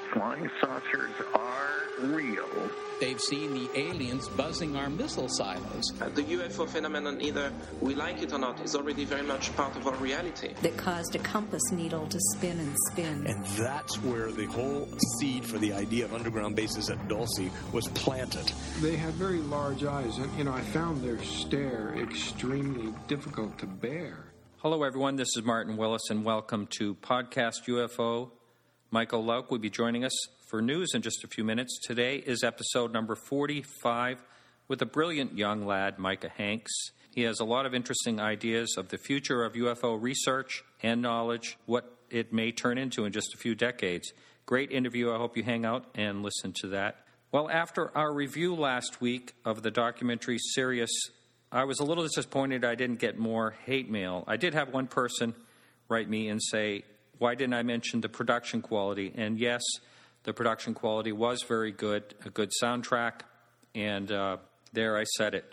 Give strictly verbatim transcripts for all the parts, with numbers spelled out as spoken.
flying saucers are real. They've seen the aliens buzzing our missile silos. Uh, the U F O phenomenon, either we like it or not, is already very much part of our reality. That caused a compass needle to spin and spin. And that's where the whole seed for the idea of underground bases at Dulce was planted. They had very large eyes, and, you know, I found their stare extremely difficult to bear. Hello, everyone. This is Martin Willis, and welcome to Podcast U F O. Michael Lauk will be joining us for news in just a few minutes. Today is episode number forty-five with a brilliant young lad, Micah Hanks. He has a lot of interesting ideas of the future of U F O research and knowledge, what it may turn into in just a few decades. Great interview. I hope you hang out and listen to that. Well, after our review last week of the documentary Sirius, I was a little disappointed I didn't get more hate mail. I did have one person write me and say, why didn't I mention the production quality? And yes, the production quality was very good, a good soundtrack, and uh, there I said it.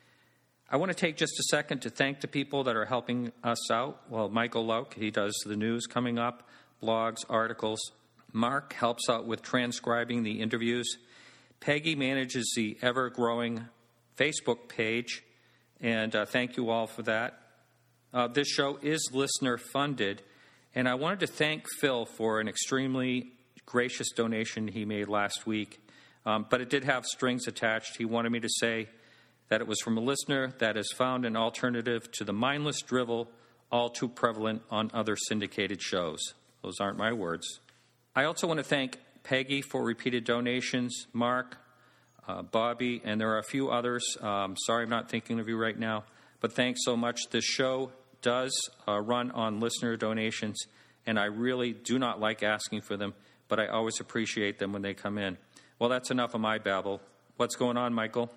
I want to take just a second to thank the people that are helping us out. Well, Michael Lauk, he does the news coming up, blogs, articles. Mark helps out with transcribing the interviews. Peggy manages the ever-growing Facebook page, and uh, thank you all for that. Uh, this show is listener-funded, and I wanted to thank Phil for an extremely gracious donation he made last week, um, but it did have strings attached. He wanted me to say that it was from a listener that has found an alternative to the mindless drivel all too prevalent on other syndicated shows. Those aren't my words. I also want to thank Peggy for repeated donations, Mark, uh, Bobby, and there are a few others. Um, sorry I'm not thinking of you right now, but thanks so much. This show does uh, run on listener donations, and I really do not like asking for them, but I always appreciate them when they come in. Well, that's enough of my babble. What's going on, Michael?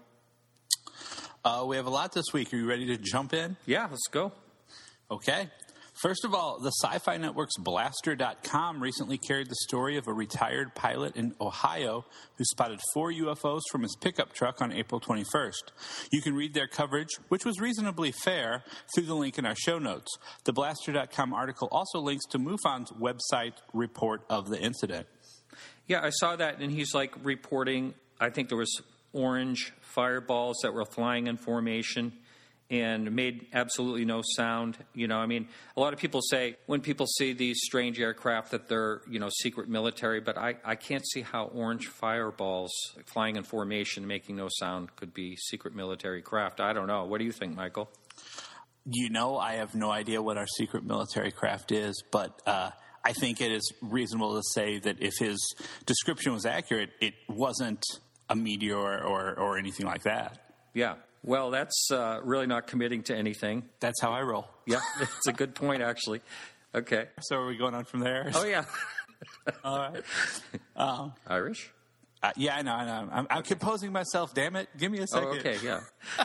Uh, we have a lot this week. Are you ready to jump in? Yeah, let's go. Okay. First of all, the Sci-Fi Network's Blaster dot com recently carried the story of a retired pilot in Ohio who spotted four U F Os from his pickup truck on April twenty-first. You can read their coverage, which was reasonably fair, through the link in our show notes. The Blaster dot com article also links to MUFON's website report of the incident. Yeah, I saw that, and he's like reporting, I think there was orange fireballs that were flying in formation and made absolutely no sound. You know, I mean, a lot of people say when people see these strange aircraft that they're, you know, secret military, but I, I can't see how orange fireballs flying in formation, making no sound, could be secret military craft. I don't know. What do you think, Michael? You know, I have no idea what our secret military craft is, but uh, I think it is reasonable to say that if his description was accurate, it wasn't a meteor or, or anything like that. Yeah. Well, that's uh, really not committing to anything. That's how I roll. Yeah, it's a good point, actually. Okay. So are we going on from there? Oh, yeah. All right. Um, Irish? Uh, yeah, I know, I know. I'm, I'm okay. composing myself, damn it. Give me a second. Oh, okay, yeah.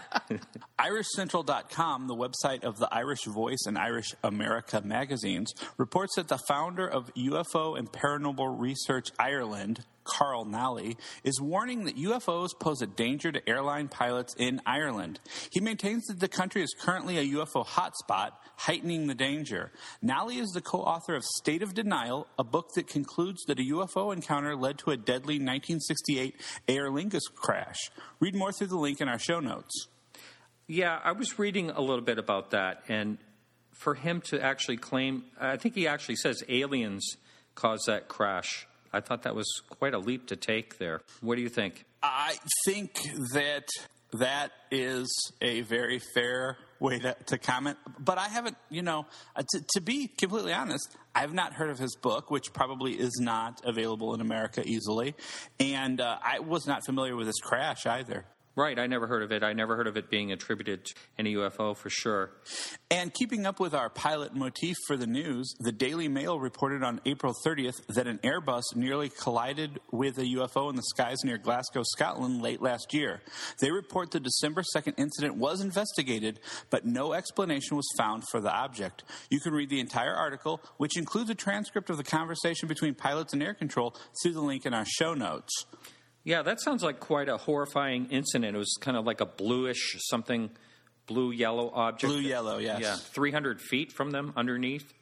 Irish Central dot com, the website of the Irish Voice and Irish America magazines, reports that the founder of U F O and Paranormal Research Ireland, Carl Nally, is warning that U F Os pose a danger to airline pilots in Ireland. He maintains that the country is currently a U F O hotspot, heightening the danger. Nally is the co-author of State of Denial, a book that concludes that a U F O encounter led to a deadly nineteen sixty-eight Aer Lingus crash. Read more through the link in our show notes. Yeah, I was reading a little bit about that, and for him to actually claim, I think he actually says aliens caused that crash. I thought that was quite a leap to take there. What do you think? I think that that is a very fair way to, to comment. But I haven't, you know, uh, to, to be completely honest, I've not heard of his book, which probably is not available in America easily. And uh, I was not familiar with his crash either. Right, I never heard of it. I never heard of it being attributed to any U F O for sure. And keeping up with our pilot motif for the news, the Daily Mail reported on April thirtieth that an Airbus nearly collided with a U F O in the skies near Glasgow, Scotland late last year. They report the December second incident was investigated, but no explanation was found for the object. You can read the entire article, which includes a transcript of the conversation between pilots and air control, through the link in our show notes. Yeah, that sounds like quite a horrifying incident. It was kind of like a bluish something, blue-yellow object. Blue-yellow, yes. Yeah, three hundred feet from them underneath.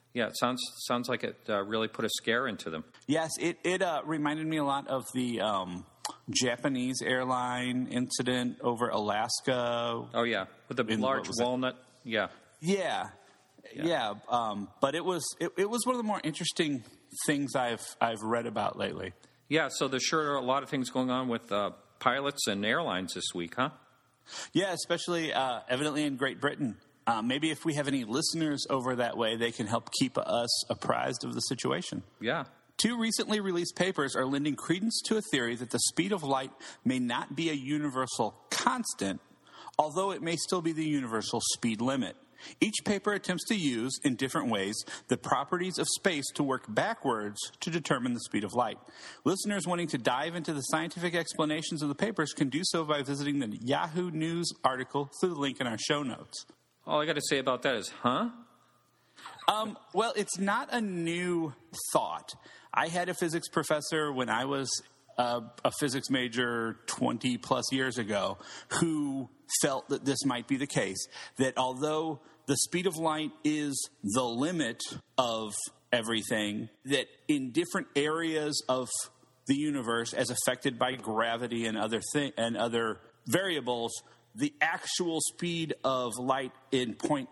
Yeah, it sounds sounds like it uh, really put a scare into them. Yes, it, it uh, reminded me a lot of the um, Japanese airline incident over Alaska. Oh, yeah, with the In, large walnut. Yeah. Yeah, yeah. yeah um, but it was it, it was one of the more interesting things I've I've read about lately. Yeah, so there's sure a lot of things going on with uh, pilots and airlines this week, huh? Yeah, especially uh, evidently in Great Britain. Uh, maybe if we have any listeners over that way, they can help keep us apprised of the situation. Yeah. Two recently released papers are lending credence to a theory that the speed of light may not be a universal constant, although it may still be the universal speed limit. Each paper attempts to use, in different ways, the properties of space to work backwards to determine the speed of light. Listeners wanting to dive into the scientific explanations of the papers can do so by visiting the Yahoo News article through the link in our show notes. All I got to say about that is, huh? Um, well, it's not a new thought. I had a physics professor when I was uh, a physics major twenty plus years ago who felt that this might be the case, that although the speed of light is the limit of everything, that in different areas of the universe, as affected by gravity and other thi- and other variables, the actual speed of light in point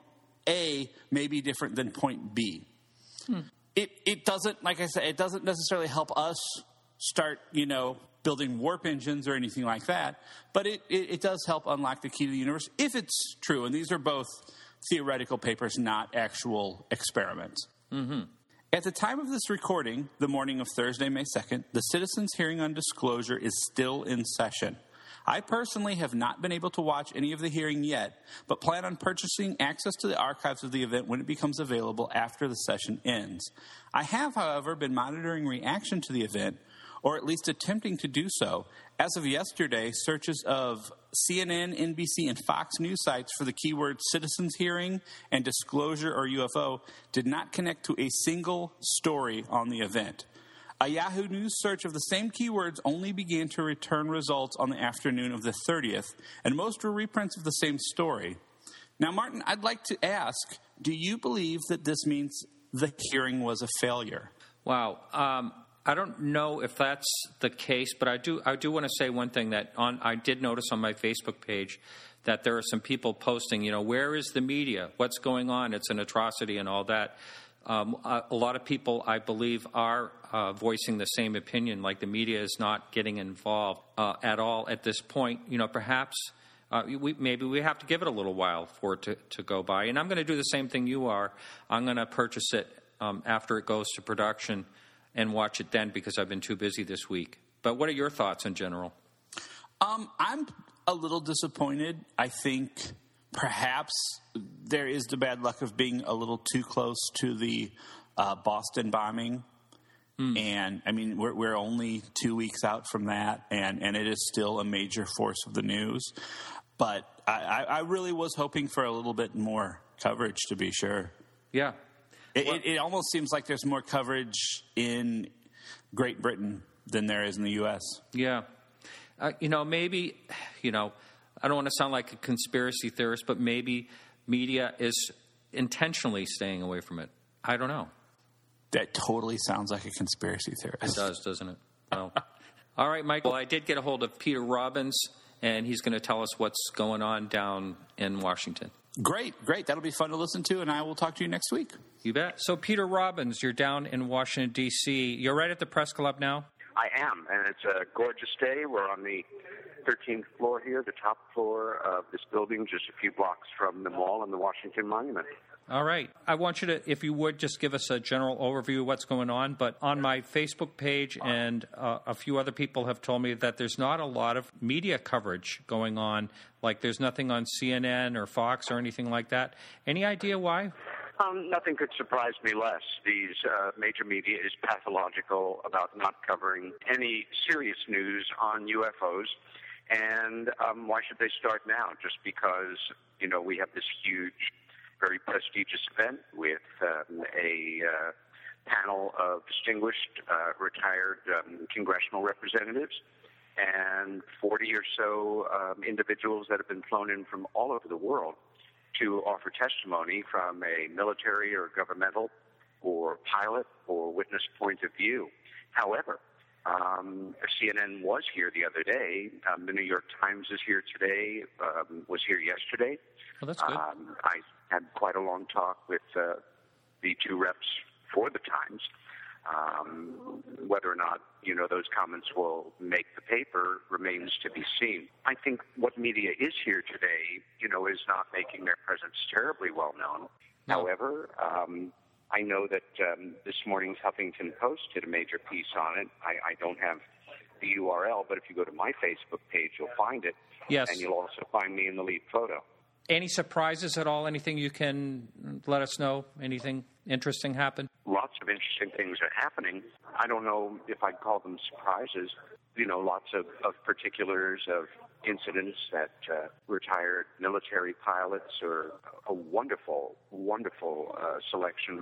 A may be different than point B. Hmm. It it doesn't, like I said, it doesn't necessarily help us start, you know, building warp engines or anything like that, but it, it, it does help unlock the key to the universe if it's true. And these are both theoretical papers, not actual experiments. Mm-hmm. At the time of this recording, the morning of Thursday, May second, the citizens' hearing on disclosure is still in session. I personally have not been able to watch any of the hearing yet, but plan on purchasing access to the archives of the event when it becomes available after the session ends. I have, however, been monitoring reaction to the event, or at least attempting to do so. As of yesterday, searches of C N N, N B C, and Fox News sites for the keywords citizens hearing and disclosure or U F O did not connect to a single story on the event. A Yahoo News search of the same keywords only began to return results on the afternoon of the thirtieth, and most were reprints of the same story. Now, Martin, I'd like to ask, do you believe that this means the hearing was a failure? Wow. Um, I don't know if that's the case, but I do I do want to say one thing that on I did notice on my Facebook page that there are some people posting, you know, where is the media? What's going on? It's an atrocity and all that. Um, a, a lot of people, I believe, are uh, voicing the same opinion, like the media is not getting involved uh, at all at this point. You know, perhaps uh, we, maybe we have to give it a little while for it to, to go by. And I'm going to do the same thing you are. I'm going to purchase it um, after it goes to production and watch it then because I've been too busy this week. But what are your thoughts in general? Um, I'm a little disappointed. I think perhaps there is the bad luck of being a little too close to the uh, Boston bombing. Mm. And, I mean, we're, we're only two weeks out from that, and, and it is still a major force of the news. But I, I really was hoping for a little bit more coverage, to be sure. Yeah. It, well, it, it almost seems like there's more coverage in Great Britain than there is in the U S. Yeah. Uh, you know, maybe, you know, I don't want to sound like a conspiracy theorist, but maybe media is intentionally staying away from it. I don't know. That totally sounds like a conspiracy theorist. It does, doesn't it? Well, all right, Michael, I did get a hold of Peter Robbins, and he's going to tell us what's going on down in Washington. Great, great. That'll be fun to listen to, and I will talk to you next week. You bet. So, Peter Robbins, you're down in Washington, D C You're right at the Press Club now? I am, and it's a gorgeous day. We're on the thirteenth floor here, the top floor of this building, just a few blocks from the mall and the Washington Monument. All right. I want you to, if you would, just give us a general overview of what's going on. But on my Facebook page and uh, a few other people have told me that there's not a lot of media coverage going on. Like there's nothing on C N N or Fox or anything like that. Any idea why? Um, nothing could surprise me less. These uh, major media is pathological about not covering any serious news on U F Os. And um, why should they start now? Just because, you know, we have this huge, very prestigious event with um, a uh, panel of distinguished uh, retired um, congressional representatives and forty or so um, individuals that have been flown in from all over the world to offer testimony from a military or governmental or pilot or witness point of view. However, um, C N N was here the other day. Um, the New York Times is here today, um, was here yesterday. Well, that's good. Um, I had quite a long talk with uh, the two reps for the Times. Um, whether or not, you know, those comments will make the paper remains to be seen. I think what media is here today, you know, is not making their presence terribly well known. No. However, um, I know that um, this morning's Huffington Post did a major piece on it. I, I don't have the U R L, but if you go to my Facebook page, you'll find it. Yes. And you'll also find me in the lead photo. Any surprises at all? Anything you can let us know? Anything interesting happen? Lots of interesting things are happening. I don't know if I'd call them surprises. You know, lots of, of particulars of incidents that uh, retired military pilots or a wonderful, wonderful uh, selection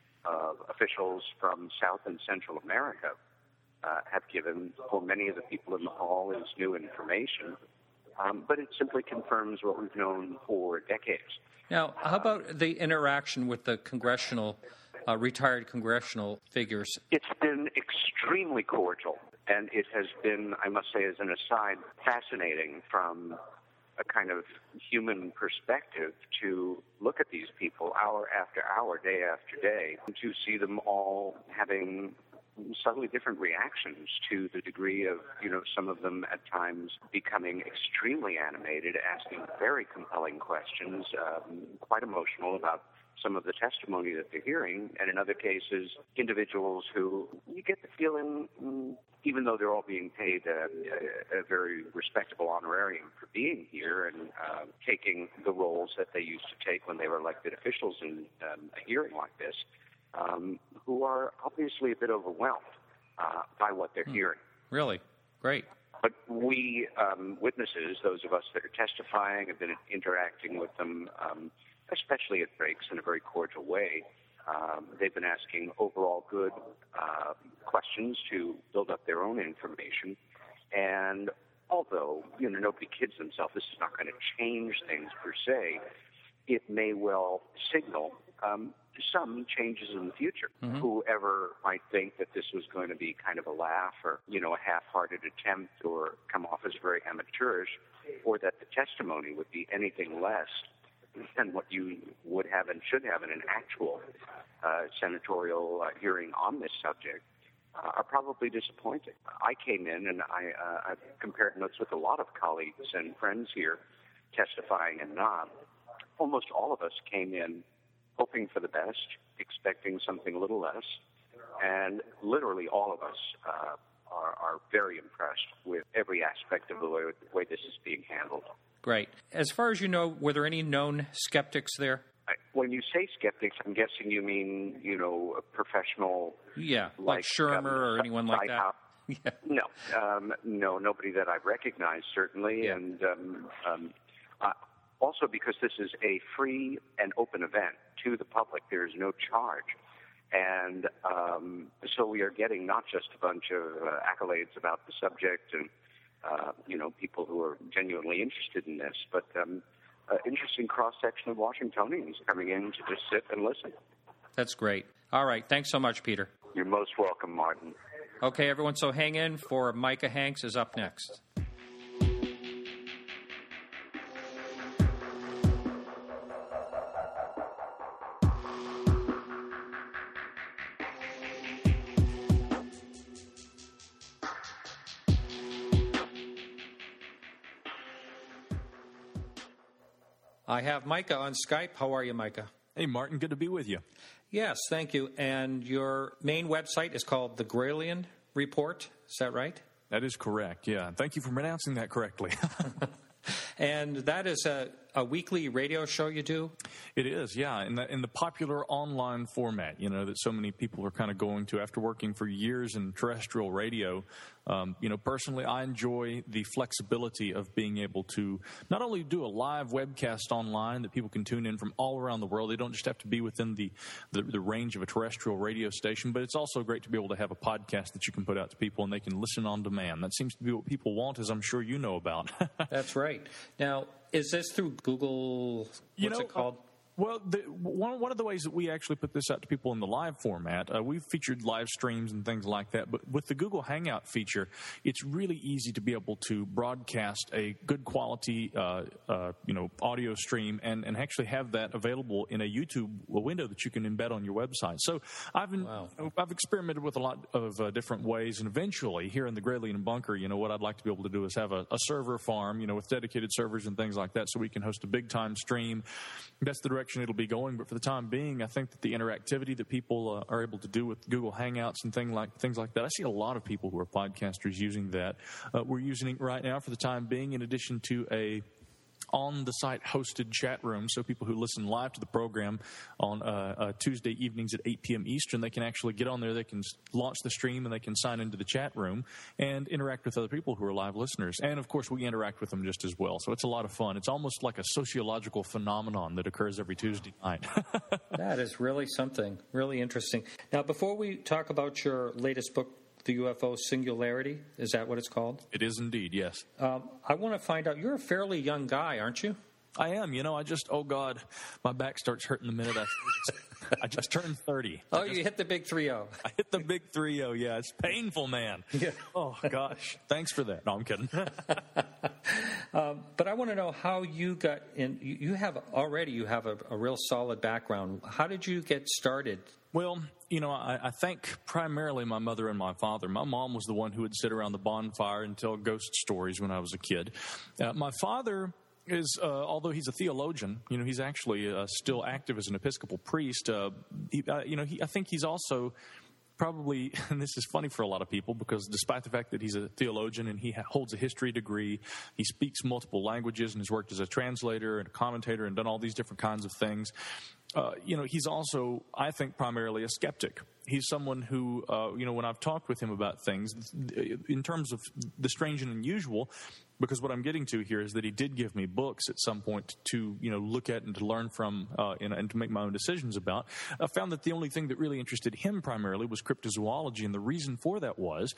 of officials from South and Central America uh, have given for many of the people in the hall is new information. Um, but it simply confirms what we've known for decades. Now, how about the interaction with the congressional, uh, retired congressional figures? It's been extremely cordial, and it has been, I must say as an aside, fascinating from a kind of human perspective to look at these people hour after hour, day after day, and to see them all having subtly different reactions to the degree of, you know, some of them at times becoming extremely animated, asking very compelling questions, um, quite emotional about some of the testimony that they're hearing, and in other cases, individuals who you get the feeling, mm, even though they're all being paid a, a, a very respectable honorarium for being here and uh, taking the roles that they used to take when they were elected officials in um, a hearing like this, Um, who are obviously a bit overwhelmed uh, by what they're hmm. hearing. Really? Great. But we um, witnesses, those of us that are testifying, have been interacting with them, um, especially at breaks, in a very cordial way. Um, they've been asking overall good uh, questions to build up their own information. And although, you know, nobody kids themselves, this is not going to change things per se, it may well signal um, some changes in the future. Mm-hmm. Whoever might think that this was going to be kind of a laugh or, you know, a half-hearted attempt or come off as very amateurish, or that the testimony would be anything less than what you would have and should have in an actual uh, senatorial uh, hearing on this subject, uh, are probably disappointed. I came in and I, uh, I compared notes with a lot of colleagues and friends here testifying and not. Almost all of us came in hoping for the best, expecting something a little less, and literally all of us uh, are, are very impressed with every aspect of the way, the way this is being handled. Great. As far as you know, were there any known skeptics there? I, when you say skeptics, I'm guessing you mean, you know, a professional... Yeah, like, like Shermer um, or anyone like that? House. Yeah. No, um, no, nobody that I've recognized, certainly, yeah. and... Um, um, uh, Also, because this is a free and open event to the public, there is no charge. And um, so we are getting not just a bunch of uh, accolades about the subject and, uh, you know, people who are genuinely interested in this, but um, an interesting cross-section of Washingtonians coming in to just sit and listen. That's great. All right. Thanks so much, Peter. You're most welcome, Martin. Okay, everyone, so hang in for Micah Hanks is up next. I have Micah on Skype. How are you, Micah? Hey, Martin. Good to be with you. Yes, thank you. And your main website is called The Gralien Report. Is that right? That is correct, yeah. Thank you for pronouncing that correctly. And that is a, a weekly radio show you do? It is, yeah, in the, in the popular online format, you know, that so many people are kind of going to after working for years in terrestrial radio. Um, you know, personally, I enjoy the flexibility of being able to not only do a live webcast online that people can tune in from all around the world. They don't just have to be within the, the, the range of a terrestrial radio station, but it's also great to be able to have a podcast that you can put out to people and they can listen on demand. That seems to be what people want, as I'm sure you know about. That's right. Now, is this through Google, what's you know, it called? Uh, Well, the, one one of the ways that we actually put this out to people in the live format, uh, we've featured live streams and things like that. But with the Google Hangout feature, it's really easy to be able to broadcast a good quality, uh, uh, you know, audio stream and, and actually have that available in a YouTube window that you can embed on your website. So I've been, wow. I've experimented with a lot of uh, different ways, and eventually here in the Gralien bunker, you know, what I'd like to be able to do is have a, a server farm, you know, with dedicated servers and things like that, so we can host a big time stream. That's the direction it'll be going. But for the time being, I think that the interactivity that people uh, are able to do with Google Hangouts and thing like things like that, I see a lot of people who are podcasters using that. Uh, we're using it right now for the time being, in addition to a on-the-site hosted chat room, so people who listen live to the program on uh, uh, Tuesday evenings at eight p.m. Eastern, they can actually get on there, they can launch the stream, and they can sign into the chat room and interact with other people who are live listeners. And, of course, we interact with them just as well. So it's a lot of fun. It's almost like a sociological phenomenon that occurs every Tuesday night. That is really something, really interesting. Now, before we talk about your latest book, The U F O Singularity, is that what it's called? It is indeed, yes. Um, I want to find out, you're a fairly young guy, aren't you? I am. You know, I just, oh, God, my back starts hurting the minute I I just turned thirty. Oh, just, you hit the big three oh. I hit the big three oh, yeah. It's painful, man. Yeah. Oh, gosh. Thanks for that. No, I'm kidding. um, but I want to know how you got in. You, you have already, you have a, a real solid background. How did you get started? Well, you know, I, I thank primarily my mother and my father. My mom was the one who would sit around the bonfire and tell ghost stories when I was a kid. Uh, my father is, uh, although he's a theologian, you know, he's actually uh, still active as an Episcopal priest. Uh, he, uh, you know, he, I think he's also probably, and this is funny for a lot of people, because despite the fact that he's a theologian and he holds a history degree, he speaks multiple languages and has worked as a translator and a commentator and done all these different kinds of things. Uh, you know, he's also, I think, primarily a skeptic. He's someone who, uh, you know, when I've talked with him about things, in terms of the strange and unusual, because what I'm getting to here is that he did give me books at some point to, you know, look at and to learn from uh, and, and to make my own decisions about. I found that the only thing that really interested him primarily was cryptozoology, and the reason for that was,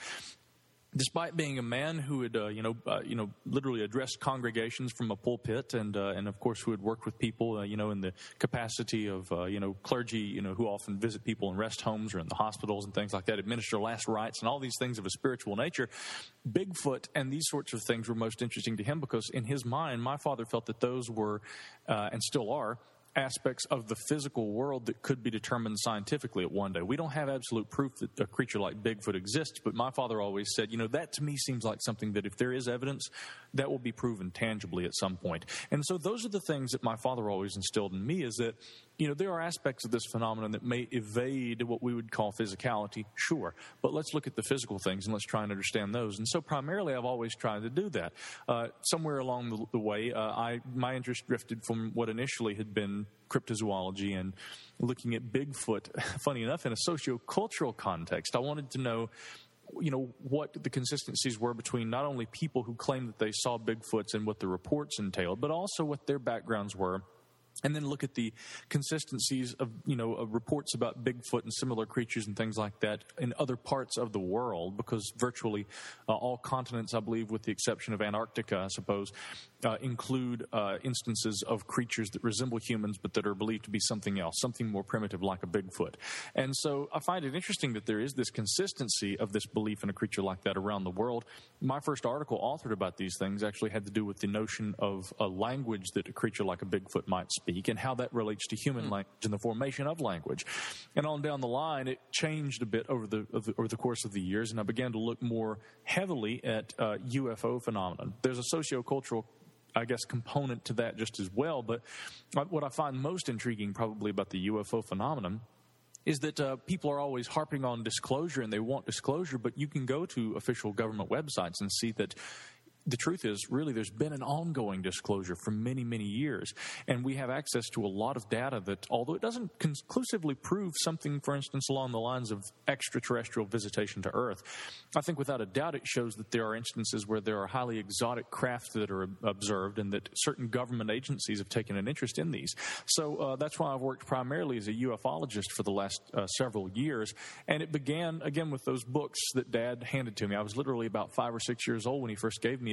despite being a man who had, uh, you know, uh, you know, literally addressed congregations from a pulpit, and uh, and of course who had worked with people, uh, you know, in the capacity of, uh, you know, clergy, you know, who often visit people in rest homes or in the hospitals and things like that, administer last rites and all these things of a spiritual nature, Bigfoot and these sorts of things were most interesting to him, because in his mind, my father felt that those were, uh, and still are, aspects of the physical world that could be determined scientifically at one day. We don't have absolute proof that a creature like Bigfoot exists, but my father always said, you know, that to me seems like something that if there is evidence, that will be proven tangibly at some point. And so those are the things that my father always instilled in me, is that, you know, there are aspects of this phenomenon that may evade what we would call physicality, sure, but let's look at the physical things and let's try and understand those. And so primarily I've always tried to do that. Uh, somewhere along the, the way, uh, I my interest drifted from what initially had been cryptozoology and looking at Bigfoot, funny enough, in a sociocultural context. I wanted to know, you know, what the consistencies were between not only people who claimed that they saw Bigfoots and what the reports entailed, but also what their backgrounds were. And then look at the consistencies of, you know, of reports about Bigfoot and similar creatures and things like that in other parts of the world, because virtually uh, all continents, I believe, with the exception of Antarctica, I suppose, uh, include uh, instances of creatures that resemble humans but that are believed to be something else, something more primitive like a Bigfoot. And so I find it interesting that there is this consistency of this belief in a creature like that around the world. My first article authored about these things actually had to do with the notion of a language that a creature like a Bigfoot might speak, and how that relates to human language and the formation of language. And on down the line, it changed a bit over the over the course of the years, and I began to look more heavily at uh, U F O phenomenon. There's a sociocultural, I guess, component to that just as well, but what I find most intriguing probably about the U F O phenomenon is that uh, people are always harping on disclosure, and they want disclosure, but you can go to official government websites and see that the truth is, really, there's been an ongoing disclosure for many, many years. And we have access to a lot of data that, although it doesn't conclusively prove something, for instance, along the lines of extraterrestrial visitation to Earth, I think without a doubt it shows that there are instances where there are highly exotic craft that are observed, and that certain government agencies have taken an interest in these. So uh, that's why I've worked primarily as a ufologist for the last uh, several years. And it began, again, with those books that Dad handed to me. I was literally about five or six years old when he first gave me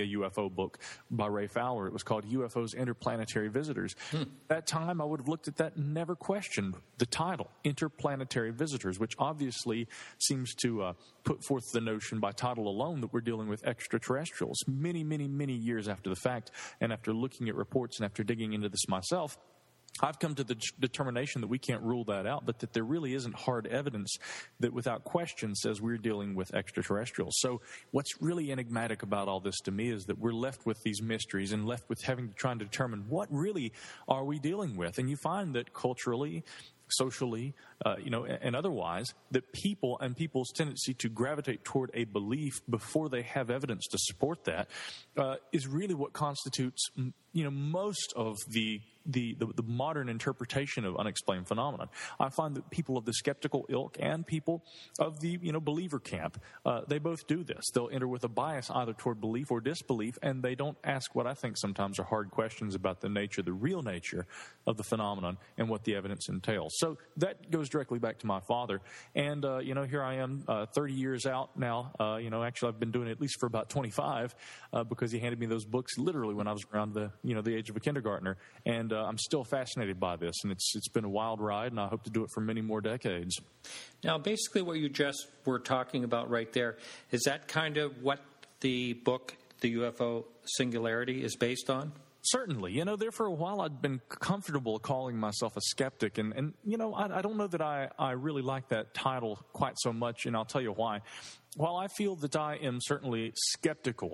me a U F O book by Ray Fowler. It was called U F Os Interplanetary Visitors. Hmm. At that time, I would have looked at that and never questioned the title, Interplanetary Visitors, which obviously seems to uh, put forth the notion by title alone that we're dealing with extraterrestrials. Many, many, many years after the fact, and after looking at reports and after digging into this myself, I've come to the determination that we can't rule that out, but that there really isn't hard evidence that without question says we're dealing with extraterrestrials. So what's really enigmatic about all this to me is that we're left with these mysteries and left with having to try and determine what really are we dealing with. And you find that culturally, socially, uh, you know, and otherwise, that people and people's tendency to gravitate toward a belief before they have evidence to support that uh, is really what constitutes, you know, most of the The, the, the modern interpretation of unexplained phenomenon. I find that people of the skeptical ilk and people of the, you know, believer camp, uh, they both do this. They'll enter with a bias either toward belief or disbelief, and they don't ask what I think sometimes are hard questions about the nature, the real nature of the phenomenon and what the evidence entails. So that goes directly back to my father. And, uh, you know, here I am uh, thirty years out now. Uh, you know, actually I've been doing it at least for about twenty-five uh, because he handed me those books literally when I was around the, you know, the age of a kindergartner. And Uh, I'm still fascinated by this, and it's it's been a wild ride, and I hope to do it for many more decades. Now, basically what you just were talking about right there, is that kind of what the book, The U F O Singularity, is based on? Certainly. You know, there for a while I'd been comfortable calling myself a skeptic, and, and you know, I, I don't know that I, I really like that title quite so much, and I'll tell you why. While I feel that I am certainly skeptical,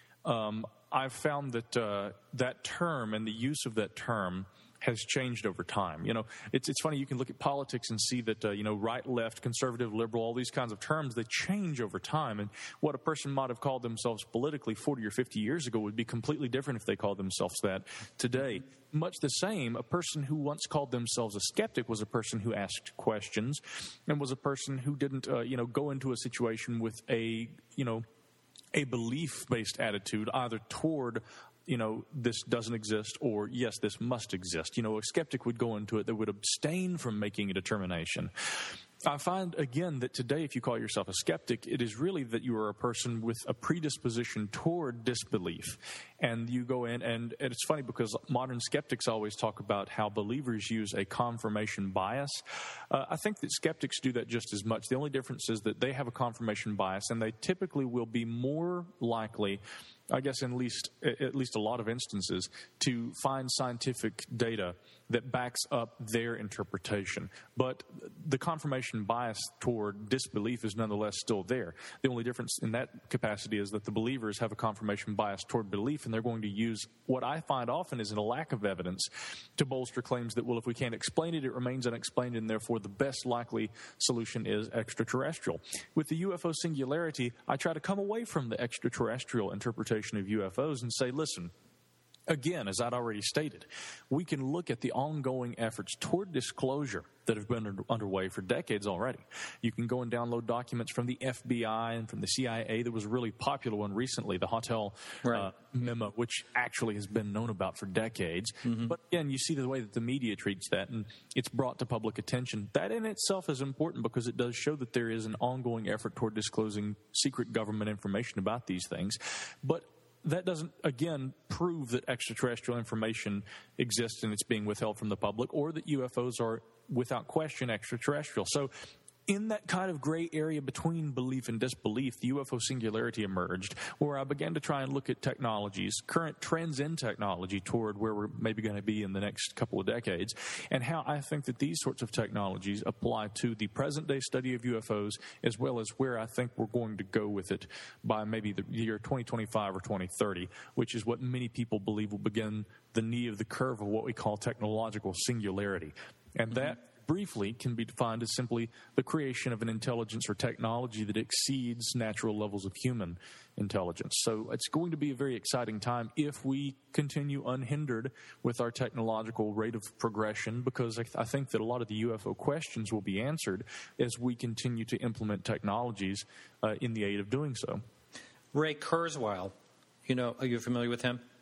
um, I've found that uh, that term and the use of that term has changed over time. You know, it's it's funny, you can look at politics and see that, uh, you know, right, left, conservative, liberal, all these kinds of terms, they change over time. And what a person might have called themselves politically forty or fifty years ago would be completely different if they called themselves that today. Much the same, a person who once called themselves a skeptic was a person who asked questions and was a person who didn't, uh, you know, go into a situation with a, you know, a belief-based attitude either toward, you know, this doesn't exist or, yes, this must exist. You know, a skeptic would go into it that would abstain from making a determination. I find, again, that today, if you call yourself a skeptic, it is really that you are a person with a predisposition toward disbelief. And you go in, and, and it's funny because modern skeptics always talk about how believers use a confirmation bias. Uh, I think that skeptics do that just as much. The only difference is that they have a confirmation bias, and they typically will be more likely, I guess in least at least a lot of instances, to find scientific data that backs up their interpretation. But the confirmation bias toward disbelief is nonetheless still there. The only difference in that capacity is that the believers have a confirmation bias toward belief, and they're going to use what I find often is a lack of evidence to bolster claims that, well, if we can't explain it, it remains unexplained, and therefore the best likely solution is extraterrestrial. With the U F O singularity, I try to come away from the extraterrestrial interpretation of U F Os and say, listen, again, as I'd already stated, we can look at the ongoing efforts toward disclosure that have been under, underway for decades already. You can go and download documents from the F B I and from the C I A. There was a really popular one recently, the Hotel right. uh, memo, which actually has been known about for decades. Mm-hmm. But again, you see the way that the media treats that, and it's brought to public attention. That in itself is important because it does show that there is an ongoing effort toward disclosing secret government information about these things. But that doesn't, again, prove that extraterrestrial information exists and it's being withheld from the public, or that U F Os are, without question, extraterrestrial. So in that kind of gray area between belief and disbelief, the U F O singularity emerged, where I began to try and look at technologies, current trends in technology toward where we're maybe going to be in the next couple of decades, and how I think that these sorts of technologies apply to the present-day study of U F Os, as well as where I think we're going to go with it by maybe the year twenty twenty-five or twenty thirty, which is what many people believe will begin the knee of the curve of what we call technological singularity. And that briefly can be defined as simply the creation of an intelligence or technology that exceeds natural levels of human intelligence. So it's going to be a very exciting time if we continue unhindered with our technological rate of progression, because I, th- I think that a lot of the U F O questions will be answered as we continue to implement technologies uh, in the aid of doing so. Ray Kurzweil, you know, are you familiar with him?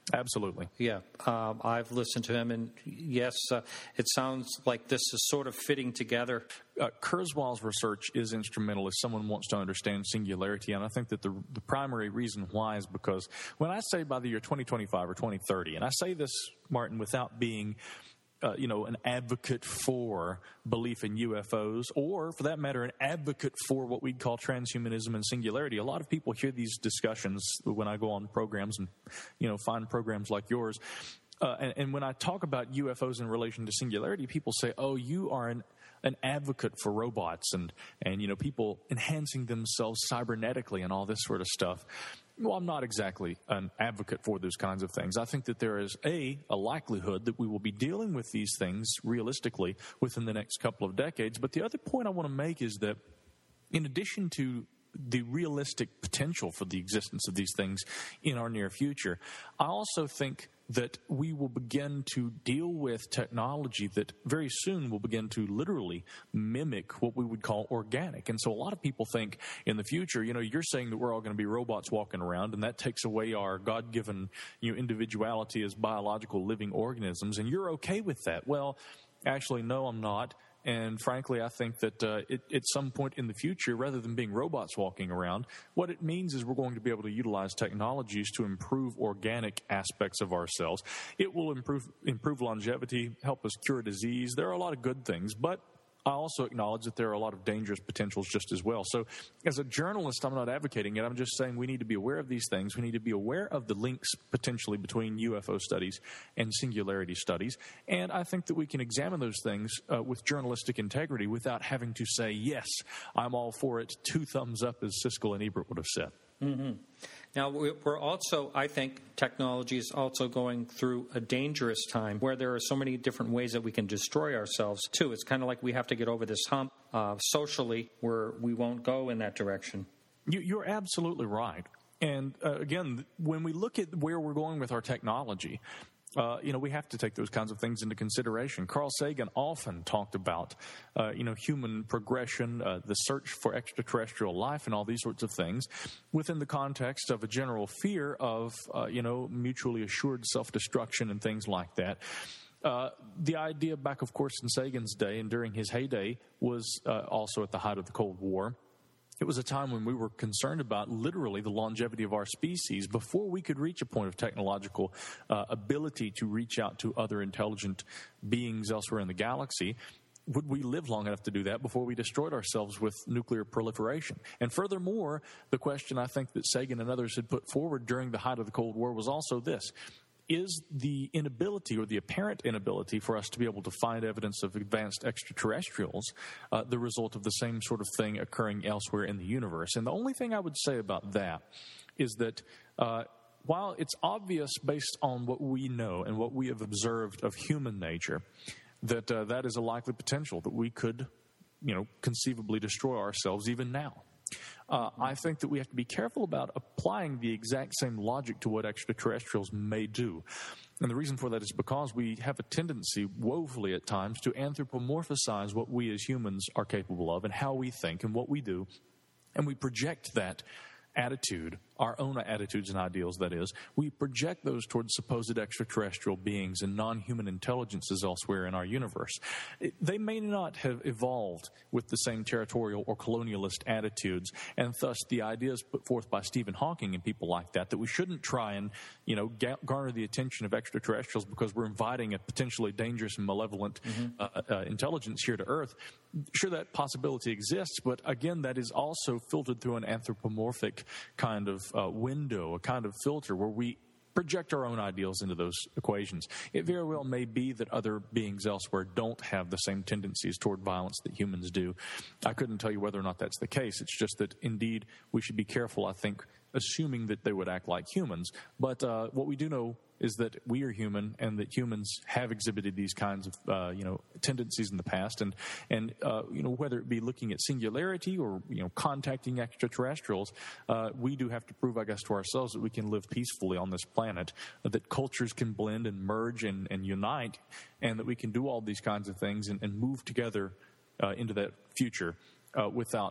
Absolutely. Yeah, um, I've listened to him, and yes, uh, it sounds like this is sort of fitting together. Uh, Kurzweil's research is instrumental if someone wants to understand singularity, and I think that the, the primary reason why is because when I say by the year twenty twenty-five or twenty thirty, and I say this, Martin, without being Uh, you know, an advocate for belief in U F Os, or for that matter, an advocate for what we'd call transhumanism and singularity. A lot of people hear these discussions when I go on programs and, you know, find programs like yours. Uh, and, and when I talk about U F Os in relation to singularity, people say, oh, you are an an advocate for robots and, and, you know, people enhancing themselves cybernetically and all this sort of stuff. Well, I'm not exactly an advocate for those kinds of things. I think that there is, A, a likelihood that we will be dealing with these things realistically within the next couple of decades. But the other point I want to make is that in addition to the realistic potential for the existence of these things in our near future, I also think that we will begin to deal with technology that very soon will begin to literally mimic what we would call organic. And so a lot of people think in the future, you know, you're saying that we're all going to be robots walking around, and that takes away our God-given, you know, individuality as biological living organisms, and you're okay with that. Well, actually, no, I'm not. And frankly, I think that uh, it, at some point in the future, rather than being robots walking around, what it means is we're going to be able to utilize technologies to improve organic aspects of ourselves. It will improve improve longevity, help us cure disease. There are a lot of good things, but I also acknowledge that there are a lot of dangerous potentials just as well. So as a journalist, I'm not advocating it. I'm just saying we need to be aware of these things. We need to be aware of the links potentially between U F O studies and singularity studies. And I think that we can examine those things uh, with journalistic integrity without having to say, yes, I'm all for it, two thumbs up, as Siskel and Ebert would have said. Mm-hmm. Now, we're also, I think, technology is also going through a dangerous time where there are so many different ways that we can destroy ourselves, too. It's kind of like we have to get over this hump uh, socially where we won't go in that direction. You, you're absolutely right. And, uh, again, when we look at where we're going with our technology, Uh, you know, we have to take those kinds of things into consideration. Carl Sagan often talked about, uh, you know, human progression, uh, the search for extraterrestrial life and all these sorts of things within the context of a general fear of, uh, you know, mutually assured self-destruction and things like that. Uh, the idea back, of course, in Sagan's day and during his heyday was uh, also at the height of the Cold War. It was a time when we were concerned about literally the longevity of our species before we could reach a point of technological uh, ability to reach out to other intelligent beings elsewhere in the galaxy. Would we live long enough to do that before we destroyed ourselves with nuclear proliferation? And furthermore, the question I think that Sagan and others had put forward during the height of the Cold War was also this. Is the inability or the apparent inability for us to be able to find evidence of advanced extraterrestrials uh, the result of the same sort of thing occurring elsewhere in the universe? And the only thing I would say about that is that uh, while it's obvious based on what we know and what we have observed of human nature, that uh, that is a likely potential that we could, you know, conceivably destroy ourselves even now. Uh, I think that we have to be careful about applying the exact same logic to what extraterrestrials may do. And the reason for that is because we have a tendency, woefully at times, to anthropomorphize what we as humans are capable of and how we think and what we do. And we project that attitude, our own attitudes and ideals, that is, we project those towards supposed extraterrestrial beings and non-human intelligences elsewhere in our universe. It, they may not have evolved with the same territorial or colonialist attitudes, and thus the ideas put forth by Stephen Hawking and people like that, that we shouldn't try and, you know, ga- garner the attention of extraterrestrials because we're inviting a potentially dangerous and malevolent mm-hmm. uh, uh, intelligence here to Earth. Sure, that possibility exists, but again, that is also filtered through an anthropomorphic kind of uh, window, a kind of filter where we project our own ideals into those equations. It very well may be that other beings elsewhere don't have the same tendencies toward violence that humans do. I couldn't tell you whether or not that's the case. It's just that, indeed, we should be careful, I think, assuming that they would act like humans. But uh, what we do know is that we are human and that humans have exhibited these kinds of, uh, you know, tendencies in the past. And, and uh, you know, whether it be looking at singularity or, you know, contacting extraterrestrials, uh, we do have to prove, I guess, to ourselves that we can live peacefully on this planet, uh, that cultures can blend and merge and, and unite, and that we can do all these kinds of things and, and move together uh, into that future uh, without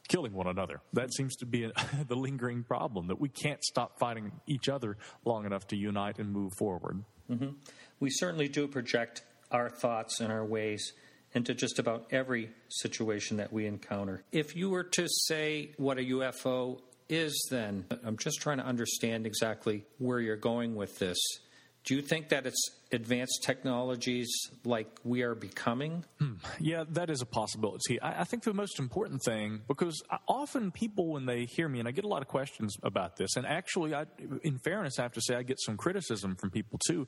killing one another. That seems to be a, the lingering problem, that we can't stop fighting each other long enough to unite and move forward. Mm-hmm. We certainly do project our thoughts and our ways into just about every situation that we encounter. If you were to say what a U F O is, then I'm just trying to understand exactly where you're going with this. Do you think that it's advanced technologies like we are becoming? Hmm. Yeah, that is a possibility. I, I think the most important thing, because I, often people, when they hear me, and I get a lot of questions about this, and actually, I, in fairness, I have to say I get some criticism from people too.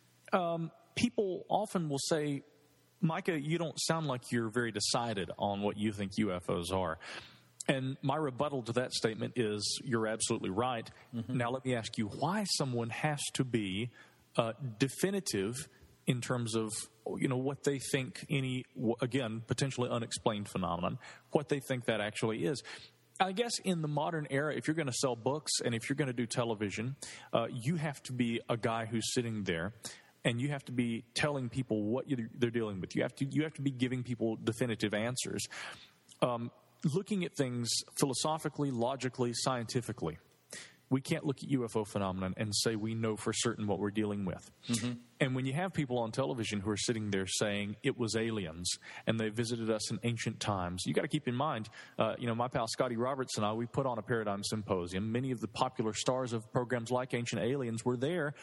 Um, people often will say, Micah, you don't sound like you're very decided on what you think U F Os are. And my rebuttal to that statement is, you're absolutely right. Mm-hmm. Now let me ask you why someone has to be uh, definitive in terms of, you know, what they think any, again, potentially unexplained phenomenon, what they think that actually is. I guess in the modern era, if you're going to sell books and if you're going to do television, uh, you have to be a guy who's sitting there and you have to be telling people what you, they're dealing with. You have to, you have to be giving people definitive answers. Um, Looking at things philosophically, logically, scientifically, we can't look at U F O phenomenon and say we know for certain what we're dealing with. Mm-hmm. And when you have people on television who are sitting there saying it was aliens and they visited us in ancient times, you got to keep in mind, uh, you know, my pal Scotty Roberts and I, we put on a Paradigm Symposium. Many of the popular stars of programs like Ancient Aliens were there.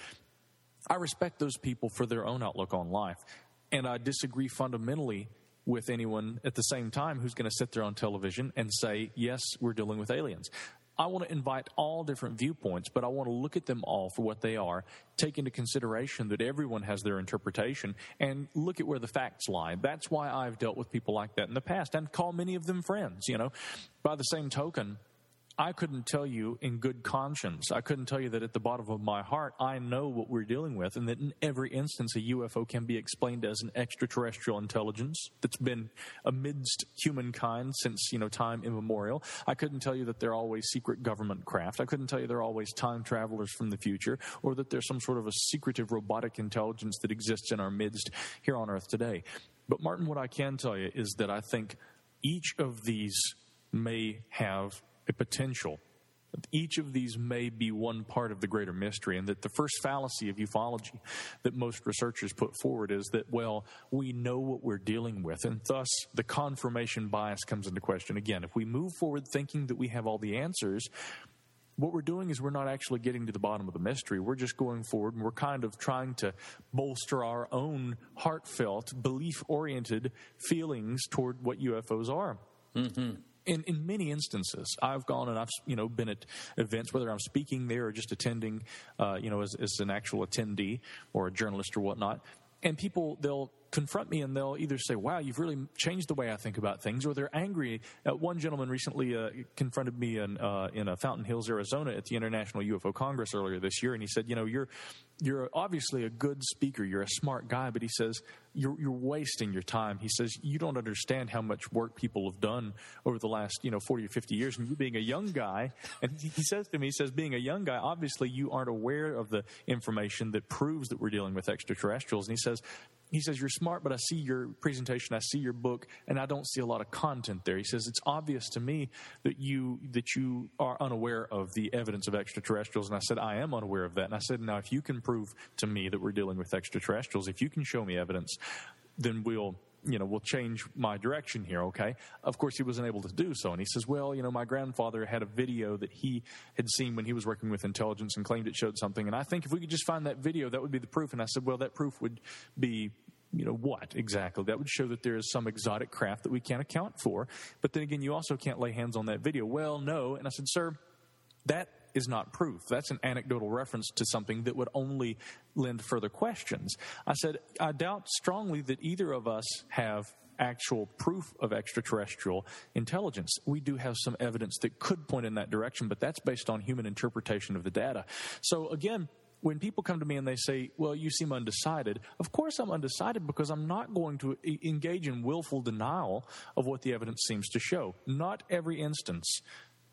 I respect those people for their own outlook on life. And I disagree fundamentally with anyone at the same time who's going to sit there on television and say, yes, we're dealing with aliens. I want to invite all different viewpoints, but I want to look at them all for what they are, take into consideration that everyone has their interpretation, and look at where the facts lie. That's why I've dealt with people like that in the past and call many of them friends, you know. By the same token, I couldn't tell you in good conscience, I couldn't tell you that at the bottom of my heart, I know what we're dealing with, and that in every instance a U F O can be explained as an extraterrestrial intelligence that's been amidst humankind since, you know, time immemorial. I couldn't tell you that they're always secret government craft. I couldn't tell you they're always time travelers from the future, or that there's some sort of a secretive robotic intelligence that exists in our midst here on Earth today. But Martin, what I can tell you is that I think each of these may have a potential. Each of these may be one part of the greater mystery, and that the first fallacy of ufology that most researchers put forward is that, well, we know what we're dealing with, and thus the confirmation bias comes into question. Again, if we move forward thinking that we have all the answers, what we're doing is we're not actually getting to the bottom of the mystery. We're just going forward, and we're kind of trying to bolster our own heartfelt, belief-oriented feelings toward what U F Os are. Mm-hmm. In, in many instances, I've gone and I've, you know, been at events, whether I'm speaking there or just attending, uh, you know, as, as an actual attendee or a journalist or whatnot. And people, they'll confront me and they'll either say, wow, you've really changed the way I think about things, or they're angry. Uh, one gentleman recently uh, confronted me in, uh, in uh, Fountain Hills, Arizona at the International U F O Congress earlier this year, and he said, you know, you're you're obviously a good speaker, you're a smart guy, but he says, you're you're wasting your time. He says, you don't understand how much work people have done over the last, you know, forty or fifty years, and you being a young guy, and he says to me, he says, being a young guy, obviously you aren't aware of the information that proves that we're dealing with extraterrestrials, and he says, He says, you're smart, but I see your presentation, I see your book, and I don't see a lot of content there. He says, it's obvious to me that you that you are unaware of the evidence of extraterrestrials. And I said, I am unaware of that. And I said, now, if you can prove to me that we're dealing with extraterrestrials, if you can show me evidence, then we'll, you know, we'll change my direction here, okay? Of course, he wasn't able to do so. And he says, well, you know, my grandfather had a video that he had seen when he was working with intelligence and claimed it showed something. And I think if we could just find that video, that would be the proof. And I said, well, that proof would be, you know, what exactly? That would show that there is some exotic craft that we can't account for. But then again, you also can't lay hands on that video. Well, no. And I said, sir, that is not proof. That's an anecdotal reference to something that would only lend further questions. I said, I doubt strongly that either of us have actual proof of extraterrestrial intelligence. We do have some evidence that could point in that direction, but that's based on human interpretation of the data. So again, when people come to me and they say, well, you seem undecided, of course I'm undecided because I'm not going to e- engage in willful denial of what the evidence seems to show. Not every instance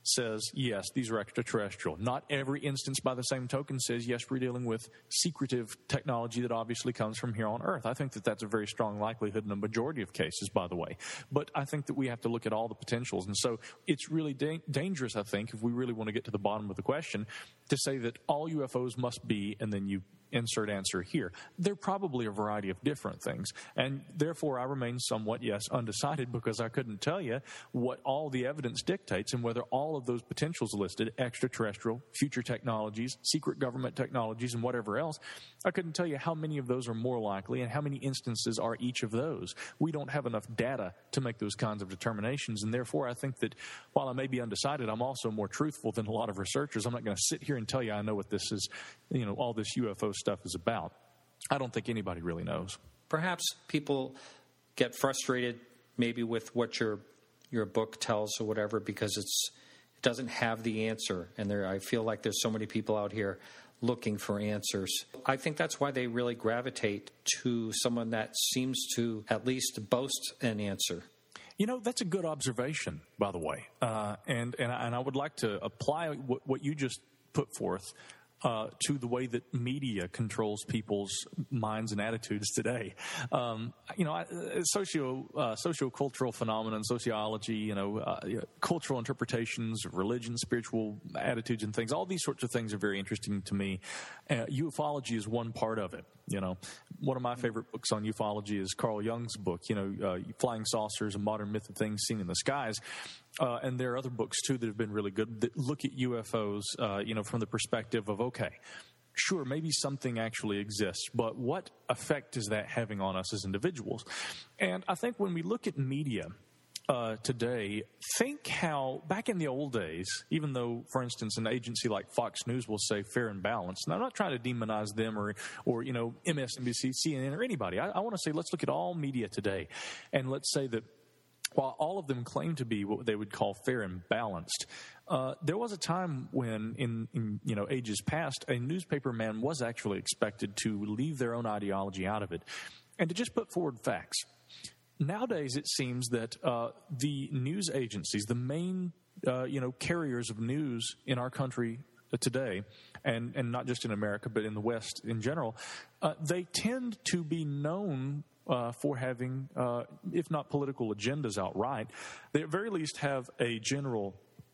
says, yes, these are extraterrestrial. Not every instance by the same token says, yes, we're dealing with secretive technology that obviously comes from here on Earth. I think that that's a very strong likelihood in a majority of cases, by the way. But I think that we have to look at all the potentials. And so it's really da- dangerous, I think, if we really want to get to the bottom of the question, to say that all U F Os must be, and then you insert answer here. They're probably a variety of different things. And therefore, I remain somewhat, yes, undecided, because I couldn't tell you what all the evidence dictates and whether all of those potentials listed, extraterrestrial, future technologies, secret government technologies, and whatever else, I couldn't tell you how many of those are more likely and how many instances are each of those. We don't have enough data to make those kinds of determinations. And therefore, I think that while I may be undecided, I'm also more truthful than a lot of researchers. I'm not going to sit here and tell you I know what this is, you know, all this U F O stuff is about. I don't think anybody really knows. Perhaps people get frustrated maybe with what your your book tells or whatever because it's it doesn't have the answer. And there, I feel like there's so many people out here looking for answers. I think that's why they really gravitate to someone that seems to at least boast an answer. You know, that's a good observation, by the way. Uh, and, and, and I would like to apply what, what you just put forth Uh, to the way that media controls people's minds and attitudes today. Um, you know, socio uh, socio-cultural phenomenon, sociology, you know, uh, cultural interpretations of religion, spiritual attitudes and things, all these sorts of things are very interesting to me. Uh, ufology is one part of it. You know, one of my favorite books on ufology is Carl Jung's book, you know, uh, Flying Saucers, A Modern Myth of Things Seen in the Skies. Uh, and there are other books, too, that have been really good that look at U F Os, uh, you know, from the perspective of, okay, sure, maybe something actually exists, but what effect is that having on us as individuals? And I think when we look at media uh, today, think how back in the old days, even though, for instance, an agency like Fox News will say fair and balanced, and I'm not trying to demonize them or, or you know, M S N B C, C N N, or anybody. I, I want to say let's look at all media today, and let's say that while all of them claim to be what they would call fair and balanced, uh, there was a time when, in, in you know ages past, a newspaper man was actually expected to leave their own ideology out of it and to just put forward facts. Nowadays, it seems that uh, the news agencies, the main uh, you know carriers of news in our country today, and, and not just in America, but in the West in general, uh, they tend to be known Uh, for having, uh, if not political agendas outright, they at very least have a general,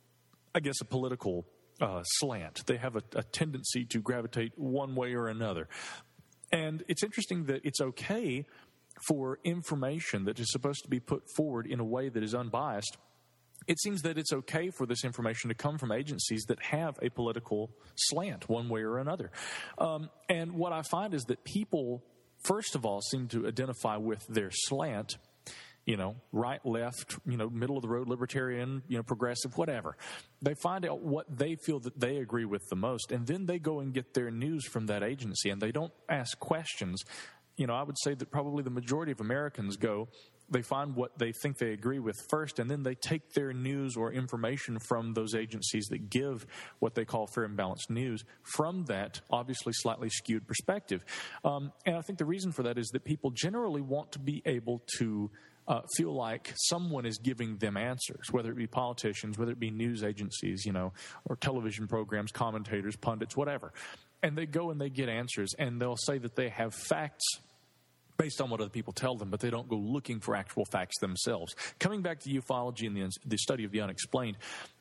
I guess, a political uh, slant. They have a, a tendency to gravitate one way or another. And it's interesting that it's okay for information that is supposed to be put forward in a way that is unbiased. It seems that it's okay for this information to come from agencies that have a political slant one way or another. Um, and what I find is that people, first of all, seem to identify with their slant, you know, right, left, you know, middle of the road, libertarian, you know, progressive, whatever. They find out what they feel that they agree with the most, and then they go and get their news from that agency, and they don't ask questions. You know, I would say that probably the majority of Americans go, they find what they think they agree with first, and then they take their news or information from those agencies that give what they call fair and balanced news from that obviously slightly skewed perspective. Um, and I think the reason for that is that people generally want to be able to uh, feel like someone is giving them answers, whether it be politicians, whether it be news agencies, you know, or television programs, commentators, pundits, whatever. And they go and they get answers, and they'll say that they have facts based on what other people tell them, but they don't go looking for actual facts themselves. Coming back to ufology and the, the study of the unexplained,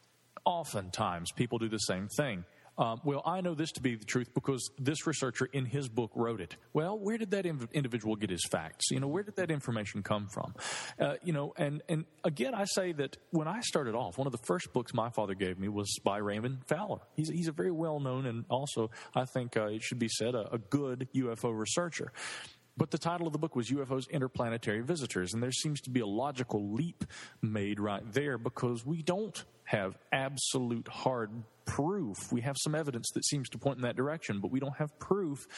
oftentimes people do the same thing. Um, well, I know this to be the truth because this researcher in his book wrote it. Well, where did that inv- individual get his facts? You know, where did that information come from? Uh, you know, and, and again, I say that when I started off, one of the first books my father gave me was by Raymond Fowler. He's, he's a very well-known and also, I think uh, it should be said, a, a good U F O researcher. But the title of the book was U F Os, Interplanetary Visitors, and there seems to be a logical leap made right there because we don't have absolute hard proof. We have some evidence that seems to point in that direction, but we don't have proof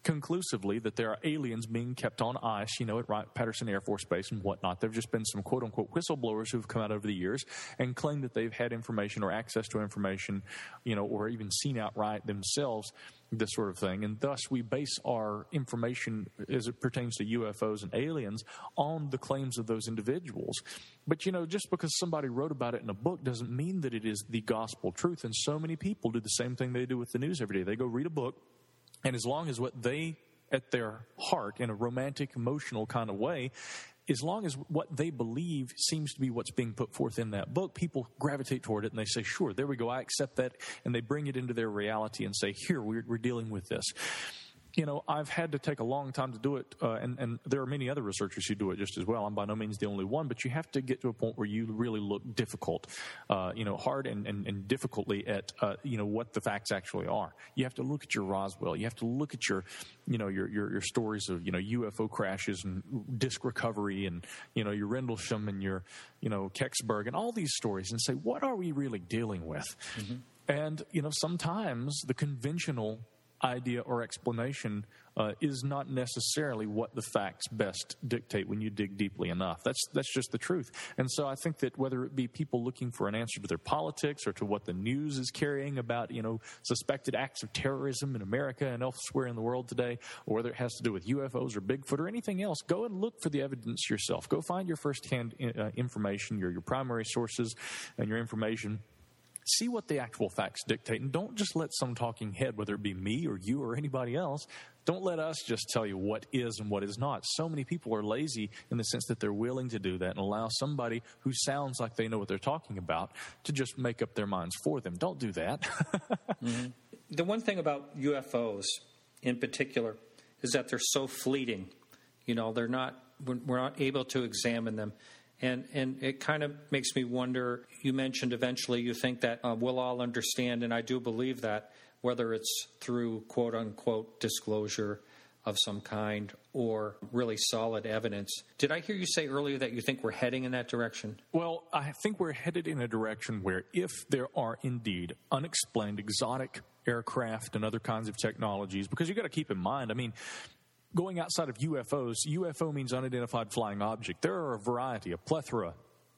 conclusively that there are aliens being kept on ice, you know, at Wright-Patterson Air Force Base and whatnot. There have just been some quote-unquote whistleblowers who have come out over the years and claimed that they've had information or access to information, you know, or even seen outright themselves this sort of thing. And thus we base our information as it pertains to U F Os and aliens on the claims of those individuals. But, you know, just because somebody wrote about it in a book doesn't mean that it is the gospel truth. And so many people do the same thing they do with the news every day. They go read a book, and as long as what they, at their heart, in a romantic, emotional kind of way, as long as what they believe seems to be what's being put forth in that book, people gravitate toward it and they say, sure, there we go, I accept that. And they bring it into their reality and say, here, we're, we're dealing with this. You know, I've had to take a long time to do it, uh, and, and there are many other researchers who do it just as well. I'm by no means the only one, but you have to get to a point where you really look difficult, uh, you know, hard and, and, and difficultly at, uh, you know, what the facts actually are. You have to look at your Roswell. You have to look at your, you know, your, your, your stories of, you know, U F O crashes and disc recovery and, you know, your Rendlesham and your, you know, Kecksburg and all these stories and say, what are we really dealing with? Mm-hmm. And, you know, sometimes the conventional idea or explanation uh, is not necessarily what the facts best dictate when you dig deeply enough. That's that's just the truth. And so I think that whether it be people looking for an answer to their politics or to what the news is carrying about, you know, suspected acts of terrorism in America and elsewhere in the world today, or whether it has to do with U F Os or Bigfoot or anything else, go and look for the evidence yourself. Go find your firsthand uh, information, your, your primary sources and your information. See what the actual facts dictate, and don't just let some talking head, whether it be me or you or anybody else, don't let us just tell you what is and what is not. So many people are lazy in the sense that they're willing to do that and allow somebody who sounds like they know what they're talking about to just make up their minds for them. Don't do that. Mm-hmm. The one thing about U F Os in particular is that they're so fleeting. You know, they're not, we're not able to examine them. And and it kind of makes me wonder, you mentioned eventually you think that uh, we'll all understand, and I do believe that, whether it's through quote-unquote disclosure of some kind or really solid evidence. Did I hear you say earlier that you think we're heading in that direction? Well, I think we're headed in a direction where if there are indeed unexplained exotic aircraft and other kinds of technologies, because you've got to keep in mind, I mean, going outside of U F Os, U F O means unidentified flying object. There are a variety, a plethora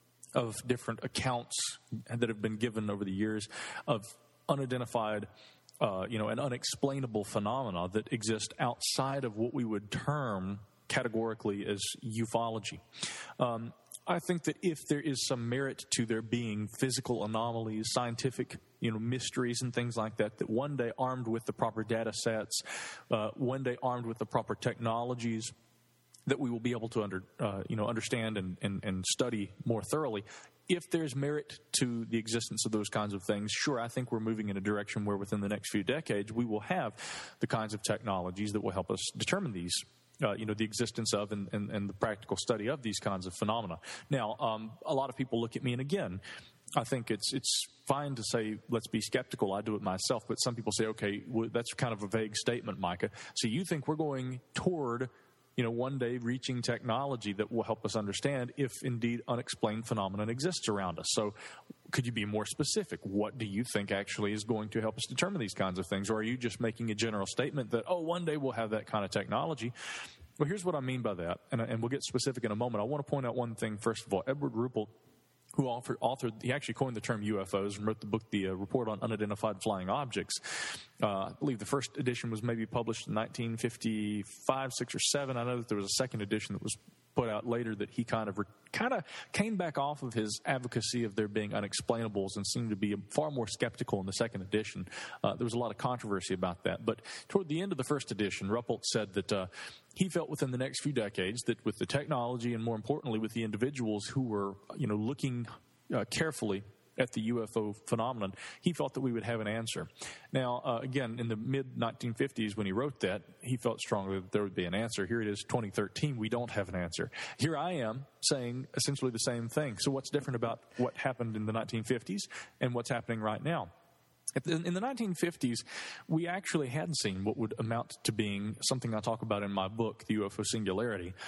of different accounts that have been given over the years of unidentified, uh, you know, and unexplainable phenomena that exist outside of what we would term categorically as ufology. Um, I think that if there is some merit to there being physical anomalies, scientific, you know, mysteries and things like that, that one day armed with the proper data sets, uh, one day armed with the proper technologies, that we will be able to under, uh, you know, understand and, and, and study more thoroughly. If there's merit to the existence of those kinds of things, sure, I think we're moving in a direction where within the next few decades we will have the kinds of technologies that will help us determine these. Uh, you know, the existence of and, and, and the practical study of these kinds of phenomena. Now, um, a lot of people look at me, and again, I think it's it's fine to say, let's be skeptical. I do it myself. But some people say, okay, well, that's kind of a vague statement, Micah. So you think we're going toward, you know, one day reaching technology that will help us understand if indeed unexplained phenomenon exists around us. So could you be more specific? What do you think actually is going to help us determine these kinds of things? Or are you just making a general statement that, oh, one day we'll have that kind of technology? Well, here's what I mean by that, and, and we'll get specific in a moment. I want to point out one thing, first of all. Edward Ruppelt, who authored, authored, he actually coined the term U F Os and wrote the book, The uh, Report on Unidentified Flying Objects. Uh, I believe the first edition was maybe published in nineteen fifty-five, six or seven. I know that there was a second edition that was put out later that he kind of re- kind of came back off of his advocacy of there being unexplainables and seemed to be far more skeptical in the second edition. Uh, there was a lot of controversy about that. But toward the end of the first edition, Ruppelt said that uh, he felt within the next few decades that with the technology and more importantly with the individuals who were, you know, looking uh, carefully at the U F O phenomenon, he felt that we would have an answer. Now, uh, again, in the mid nineteen fifties when he wrote that, he felt strongly that there would be an answer. Here it is, twenty thirteen, we don't have an answer. Here I am saying essentially the same thing. So what's different about what happened in the nineteen fifties and what's happening right now? In the nineteen fifties, we actually had seen what would amount to being something I talk about in my book, The U F O Singularity.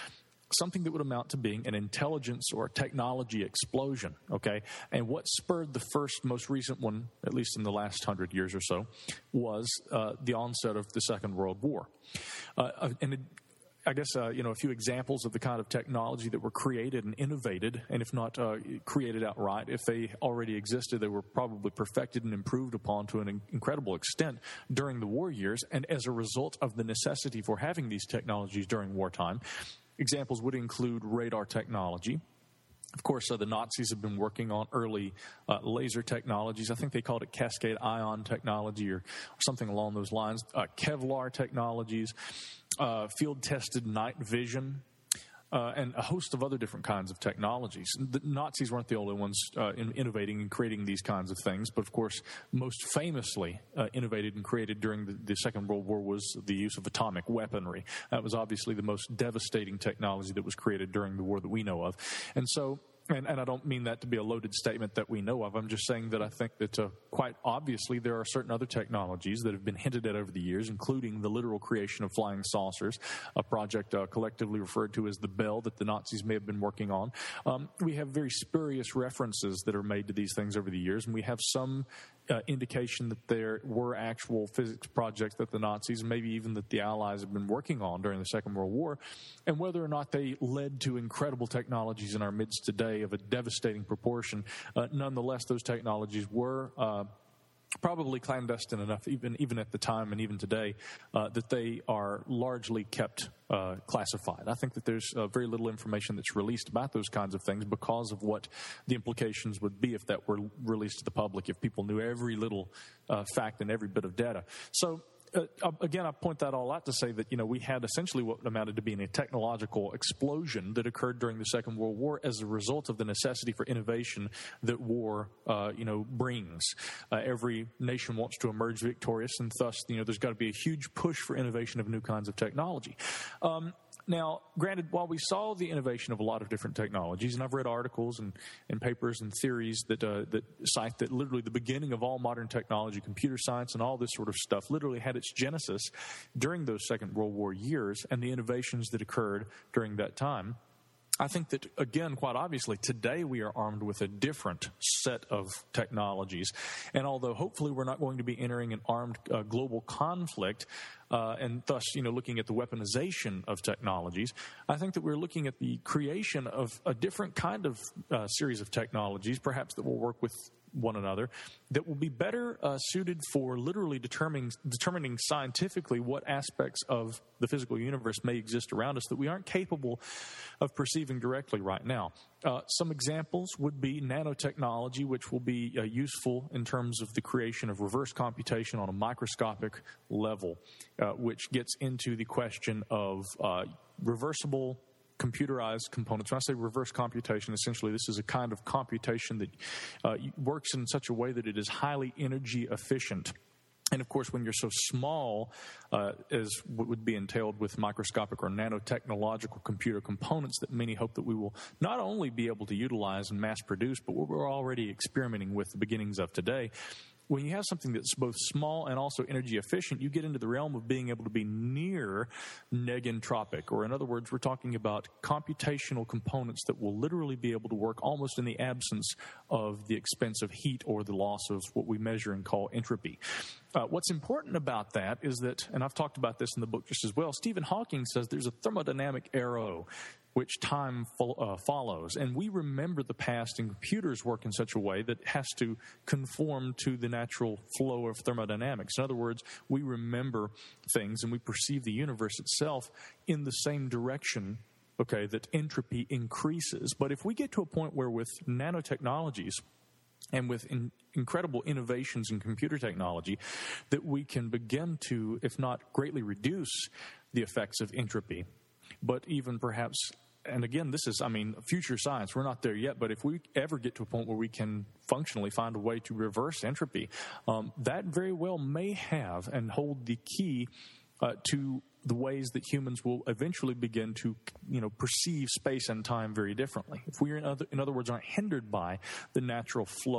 something that would amount to being an intelligence or a technology explosion, okay? And what spurred the first, most recent one, at least in the last hundred years or so, was uh, the onset of the Second World War. Uh, and it, I guess, uh, you know, a few examples of the kind of technology that were created and innovated, and if not uh, created outright, if they already existed, they were probably perfected and improved upon to an incredible extent during the war years, and as a result of the necessity for having these technologies during wartime. Examples would include radar technology. Of course, uh, the Nazis have been working on early uh, laser technologies. I think they called it cascade ion technology or, or something along those lines. Uh, Kevlar technologies, uh, field-tested night vision, uh, and a host of other different kinds of technologies. The Nazis weren't the only ones uh, in innovating and creating these kinds of things, but of course, most famously uh, innovated and created during the, the Second World War was the use of atomic weaponry. That was obviously the most devastating technology that was created during the war that we know of. And so, And, and I don't mean that to be a loaded statement that we know of. I'm just saying that I think that uh, quite obviously there are certain other technologies that have been hinted at over the years, including the literal creation of flying saucers, a project uh, collectively referred to as the Bell that the Nazis may have been working on. Um, we have very spurious references that are made to these things over the years, and we have some uh, indication that there were actual physics projects that the Nazis, maybe even that the Allies, have been working on during the Second World War, and whether or not they led to incredible technologies in our midst today of a devastating proportion. Uh, nonetheless, those technologies were uh, probably clandestine enough, even even at the time and even today, uh, that they are largely kept uh, classified. I think that there's uh, very little information that's released about those kinds of things because of what the implications would be if that were released to the public, if people knew every little uh, fact and every bit of data. So, Uh, again, I point that all out to say that, you know, we had essentially what amounted to being a technological explosion that occurred during the Second World War as a result of the necessity for innovation that war, uh, you know, brings. Uh, every nation wants to emerge victorious, and thus, you know, there's got to be a huge push for innovation of new kinds of technology. Um, Now, granted, while we saw the innovation of a lot of different technologies, and I've read articles and, and papers and theories that uh, that cite that literally the beginning of all modern technology, computer science and all this sort of stuff, literally had its genesis during those Second World War years and the innovations that occurred during that time. I think that, again, quite obviously, today we are armed with a different set of technologies. And although hopefully we're not going to be entering an armed uh, global conflict, uh, and thus, you know, looking at the weaponization of technologies, I think that we're looking at the creation of a different kind of uh, series of technologies, perhaps that will work with one another, that will be better uh, suited for literally determining determining scientifically what aspects of the physical universe may exist around us that we aren't capable of perceiving directly right now. Uh, some examples would be nanotechnology, which will be uh, useful in terms of the creation of reverse computation on a microscopic level, uh, which gets into the question of uh, reversible computerized components. When I say reverse computation, essentially this is a kind of computation that uh, works in such a way that it is highly energy efficient. And of course, when you're so small, uh, as what would be entailed with microscopic or nanotechnological computer components that many hope that we will not only be able to utilize and mass produce, but what we're already experimenting with the beginnings of today. When you have something that's both small and also energy efficient, you get into the realm of being able to be near negentropic, or in other words, we're talking about computational components that will literally be able to work almost in the absence of the expense of heat or the loss of what we measure and call entropy. Uh, what's important about that is that, and I've talked about this in the book just as well, Stephen Hawking says there's a thermodynamic arrow which time fo- uh, follows. And we remember the past, and computers work in such a way that it has to conform to the natural flow of thermodynamics. In other words, we remember things and we perceive the universe itself in the same direction, okay, that entropy increases. But if we get to a point where with nanotechnologies and with in, incredible innovations in computer technology, that we can begin to, if not greatly reduce the effects of entropy, but even perhaps, and again, this is, I mean, future science. We're not there yet, but if we ever get to a point where we can functionally find a way to reverse entropy, um, that very well may have and hold the key uh, to the ways that humans will eventually begin to, you know, perceive space and time very differently. If we, are in other, in other words, aren't hindered by the natural flow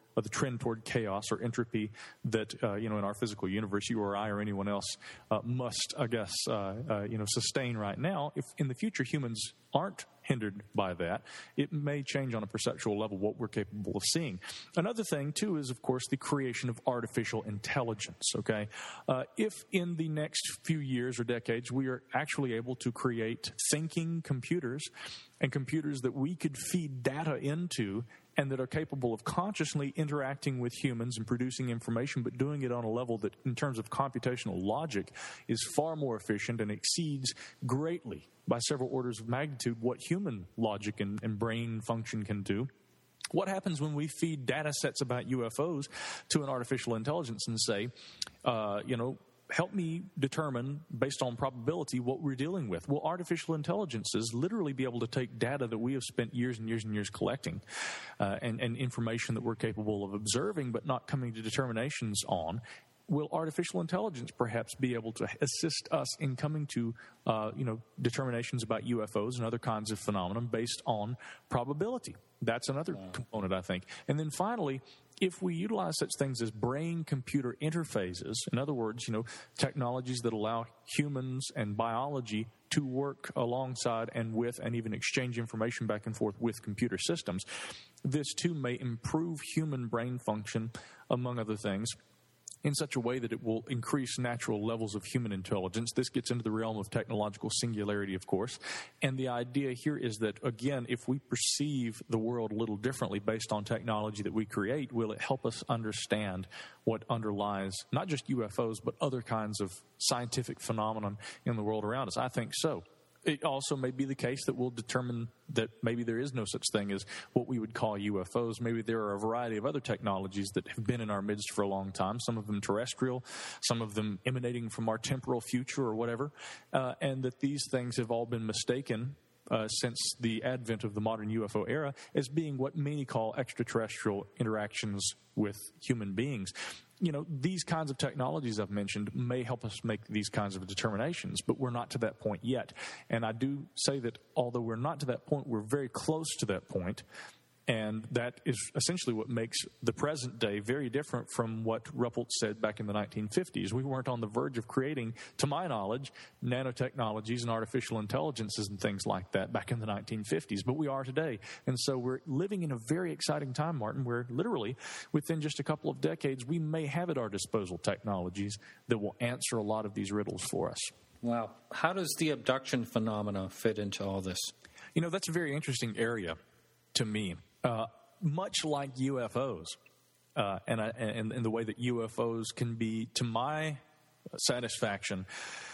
uh, the trend toward chaos or entropy that, uh, you know, in our physical universe, you or I or anyone else uh, must, I guess, uh, uh, you know, sustain right now. If in the future humans aren't hindered by that, it may change on a perceptual level what we're capable of seeing. Another thing, too, is, of course, the creation of artificial intelligence, okay? Uh, if in the next few years or decades we are actually able to create thinking computers and computers that we could feed data into and that are capable of consciously interacting with humans and producing information, but doing it on a level that, in terms of computational logic, is far more efficient and exceeds greatly by several orders of magnitude what human logic and, and brain function can do. What happens when we feed data sets about U F Os to an artificial intelligence and say, uh, you know, help me determine, based on probability, what we're dealing with? Will artificial intelligences literally be able to take data that we have spent years and years and years collecting uh, and, and information that we're capable of observing but not coming to determinations on? Will artificial intelligence perhaps be able to assist us in coming to, uh, you know, determinations about U F Os and other kinds of phenomena based on probability? That's another wow. component, I think. And then finally, if we utilize such things as brain-computer interfaces, in other words, you know, technologies that allow humans and biology to work alongside and with and even exchange information back and forth with computer systems, this too may improve human brain function, among other things, in such a way that it will increase natural levels of human intelligence. This gets into the realm of technological singularity, of course. And the idea here is that, again, if we perceive the world a little differently based on technology that we create, will it help us understand what underlies not just U F Os, but other kinds of scientific phenomenon in the world around us? I think so. It also may be the case that we'll determine that maybe there is no such thing as what we would call U F Os. Maybe there are a variety of other technologies that have been in our midst for a long time, some of them terrestrial, some of them emanating from our temporal future or whatever, uh, and that these things have all been mistaken Uh, since the advent of the modern U F O era as being what many call extraterrestrial interactions with human beings. You know, these kinds of technologies I've mentioned may help us make these kinds of determinations, but we're not to that point yet. And I do say that although we're not to that point, we're very close to that point. And that is essentially what makes the present day very different from what Ruppelt said back in the nineteen fifties. We weren't on the verge of creating, to my knowledge, nanotechnologies and artificial intelligences and things like that back in the nineteen fifties, but we are today. And so we're living in a very exciting time, Martin, where literally within just a couple of decades, we may have at our disposal technologies that will answer a lot of these riddles for us. Wow. How does the abduction phenomena fit into all this? You know, that's a very interesting area to me. Uh, much like U F Os, uh, and, I, and, and the way that U F Os can be, to my satisfaction,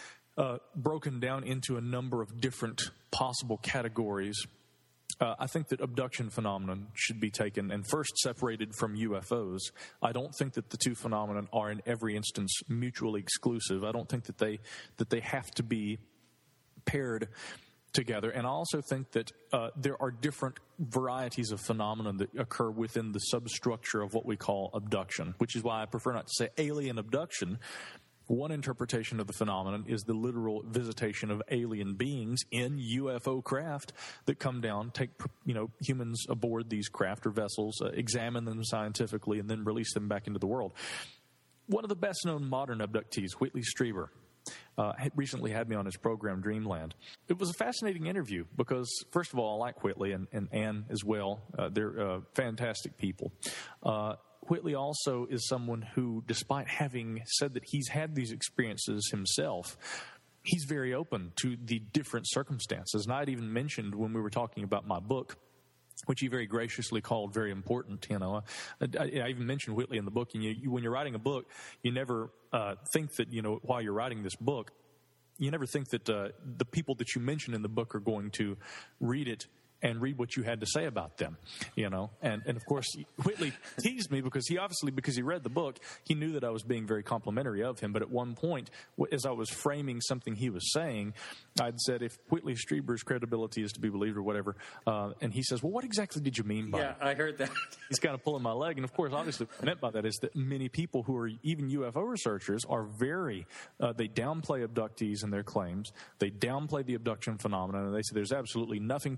uh, broken down into a number of different possible categories, uh, I think that abduction phenomenon should be taken and first separated from U F Os. I don't think that the two phenomena are in every instance mutually exclusive. I don't think that they that they have to be paired together. And I also think that uh, there are different varieties of phenomena that occur within the substructure of what we call abduction, which is why I prefer not to say alien abduction. One interpretation of the phenomenon is the literal visitation of alien beings in U F O craft that come down, take, you know, humans aboard these craft or vessels, uh, examine them scientifically, and then release them back into the world. One of the best-known modern abductees, Whitley Strieber, Uh, had recently had me on his program, Dreamland. It was a fascinating interview because, first of all, I like Whitley and, and Ann as well. Uh, they're uh, fantastic people. Uh, Whitley also is someone who, despite having said that he's had these experiences himself, he's very open to the different circumstances. And I'd even mentioned when we were talking about my book, which he very graciously called very important. You know, I, I even mentioned Whitley in the book. And you, you, when you're writing a book, you never uh, think that, you know, while you're writing this book, you never think that uh, the people that you mention in the book are going to read it and read what you had to say about them, you know. And, and of course, Whitley teased me because he obviously, because he read the book, he knew that I was being very complimentary of him. But at one point, as I was framing something he was saying, I'd said, if Whitley Strieber's credibility is to be believed or whatever, uh, and he says, well, what exactly did you mean by yeah, it? Yeah, I heard that. He's kind of pulling my leg. And of course, obviously, what I meant by that is that many people who are even U F O researchers are very, uh, they downplay abductees and their claims. They downplay the abduction phenomenon, and they say there's absolutely nothing to this.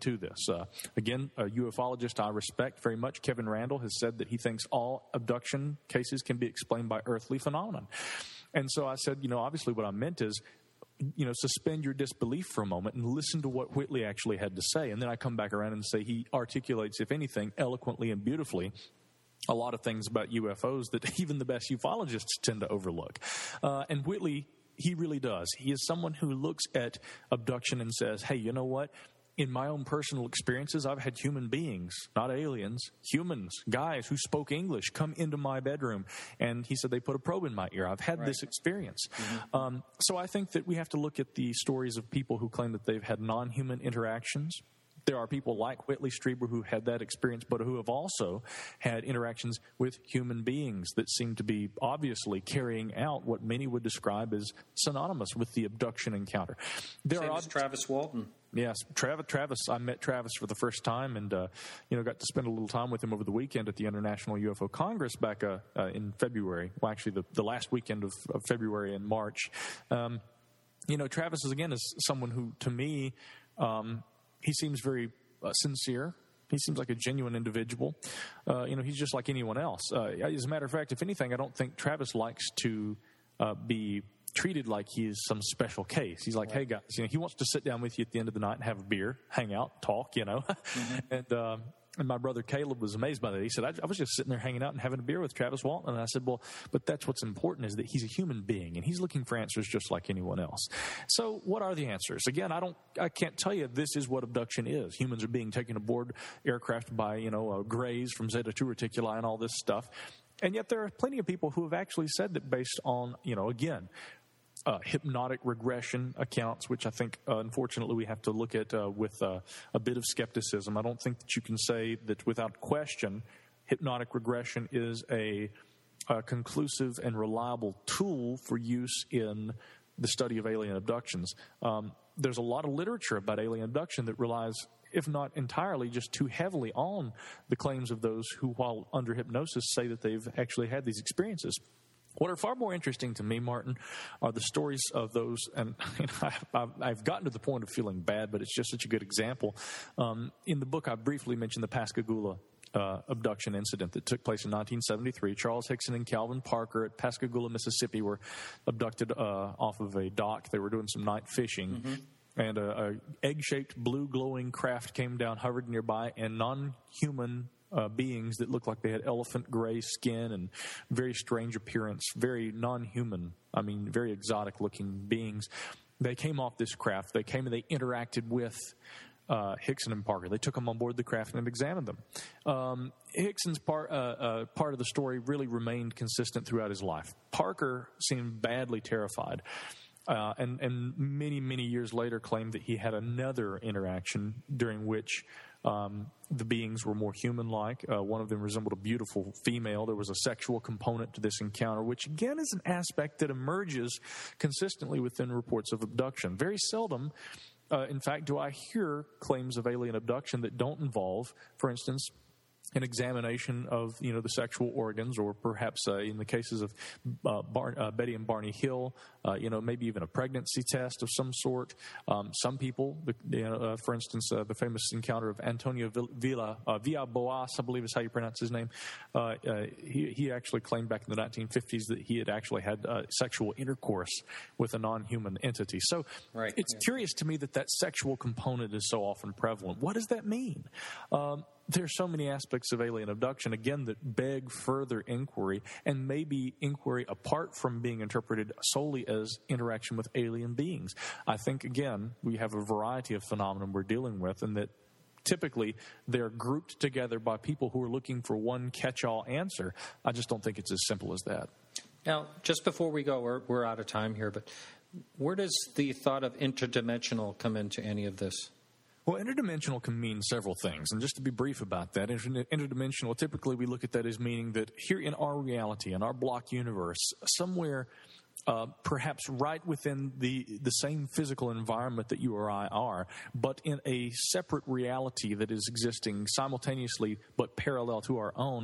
Uh, again, a ufologist I respect very much, Kevin Randall, has said that he thinks all abduction cases can be explained by earthly phenomenon. And so I said, you know, obviously what I meant is, you know, suspend your disbelief for a moment and listen to what Whitley actually had to say. And then I come back around and say he articulates, if anything, eloquently and beautifully a lot of things about U F Os that even the best ufologists tend to overlook. Uh, and Whitley, he really does. He is someone who looks at abduction and says, hey, you know what? In my own personal experiences, I've had human beings, not aliens, humans, guys who spoke English come into my bedroom. And he said they put a probe in my ear. I've had right. this experience. Mm-hmm. Um, so I think that we have to look at the stories of people who claim that they've had non-human interactions. There are people like Whitley Strieber who had that experience, but who have also had interactions with human beings that seem to be obviously carrying out what many would describe as synonymous with the abduction encounter. There Same are as Travis Walton. Yes, Travis. Travis. I met Travis for the first time, and uh, you know, got to spend a little time with him over the weekend at the International U F O Congress back uh, uh, in February. Well, actually, the, the last weekend of, of February and March. Um, you know, Travis is again is someone who, to me, um, he seems very uh, sincere. He seems like a genuine individual. Uh, you know, he's just like anyone else. Uh, as a matter of fact, if anything, I don't think Travis likes to uh, be treated like he is some special case. He's like, hey guys, you know, he wants to sit down with you at the end of the night and have a beer, hang out, talk, you know. Mm-hmm. and uh, and my brother Caleb was amazed by that. He said, I, I was just sitting there hanging out and having a beer with Travis Walton. And I said, well, but that's what's important, is that he's a human being and he's looking for answers just like anyone else. So what are the answers? Again, I don't, I can't tell you this is what abduction is. Humans are being taken aboard aircraft by, you know, uh, Greys from Zeta two Reticuli and all this stuff. And yet there are plenty of people who have actually said that based on, you know, again, Uh, hypnotic regression accounts, which I think, uh, unfortunately, we have to look at uh, with uh, a bit of skepticism. I don't think that you can say that without question, hypnotic regression is a, a conclusive and reliable tool for use in the study of alien abductions. Um, there's a lot of literature about alien abduction that relies, if not entirely, just too heavily on the claims of those who, while under hypnosis, say that they've actually had these experiences. What are far more interesting to me, Martin, are the stories of those, and you know, I've, I've gotten to the point of feeling bad, but it's just such a good example. Um, in the book, I briefly mentioned the Pascagoula uh, abduction incident that took place in nineteen seventy-three. Charles Hickson and Calvin Parker at Pascagoula, Mississippi, were abducted uh, off of a dock. They were doing some night fishing. Mm-hmm. And a, a egg-shaped, blue-glowing craft came down, hovered nearby, and non-human Uh, beings that looked like they had elephant gray skin and very strange appearance, very non-human, I mean, very exotic-looking beings. They came off this craft. They came and they interacted with uh, Hickson and Parker. They took them on board the craft and examined them. Um, Hickson's part, uh, uh, part of the story really remained consistent throughout his life. Parker seemed badly terrified. Uh, and, and many, many years later claimed that he had another interaction during which um, the beings were more human-like. Uh, one of them resembled a beautiful female. There was a sexual component to this encounter, which again is an aspect that emerges consistently within reports of abduction. Very seldom, uh, in fact, do I hear claims of alien abduction that don't involve, for instance, an examination of, you know, the sexual organs, or perhaps uh, in the cases of uh, Bar- uh, Betty and Barney Hill, uh, you know, maybe even a pregnancy test of some sort. Um, some people, the, you know, uh, for instance, uh, the famous encounter of Antonio Villa, uh, Villa Boas, I believe is how you pronounce his name. Uh, uh, he, he actually claimed back in the nineteen fifties that he had actually had uh, sexual intercourse with a non-human entity. So right. it's yeah. curious to me that that sexual component is so often prevalent. What does that mean? Um, There's so many aspects of alien abduction, again, that beg further inquiry, and maybe inquiry apart from being interpreted solely as interaction with alien beings. I think, again, we have a variety of phenomena we're dealing with, and that typically they're grouped together by people who are looking for one catch-all answer. I just don't think it's as simple as that. Now, just before we go, we're, we're out of time here, but where does the thought of interdimensional come into any of this? Well, interdimensional can mean several things, and just to be brief about that, inter- interdimensional, typically we look at that as meaning that here in our reality, in our block universe, somewhere uh, perhaps right within the, the same physical environment that you or I are, but in a separate reality that is existing simultaneously but parallel to our own,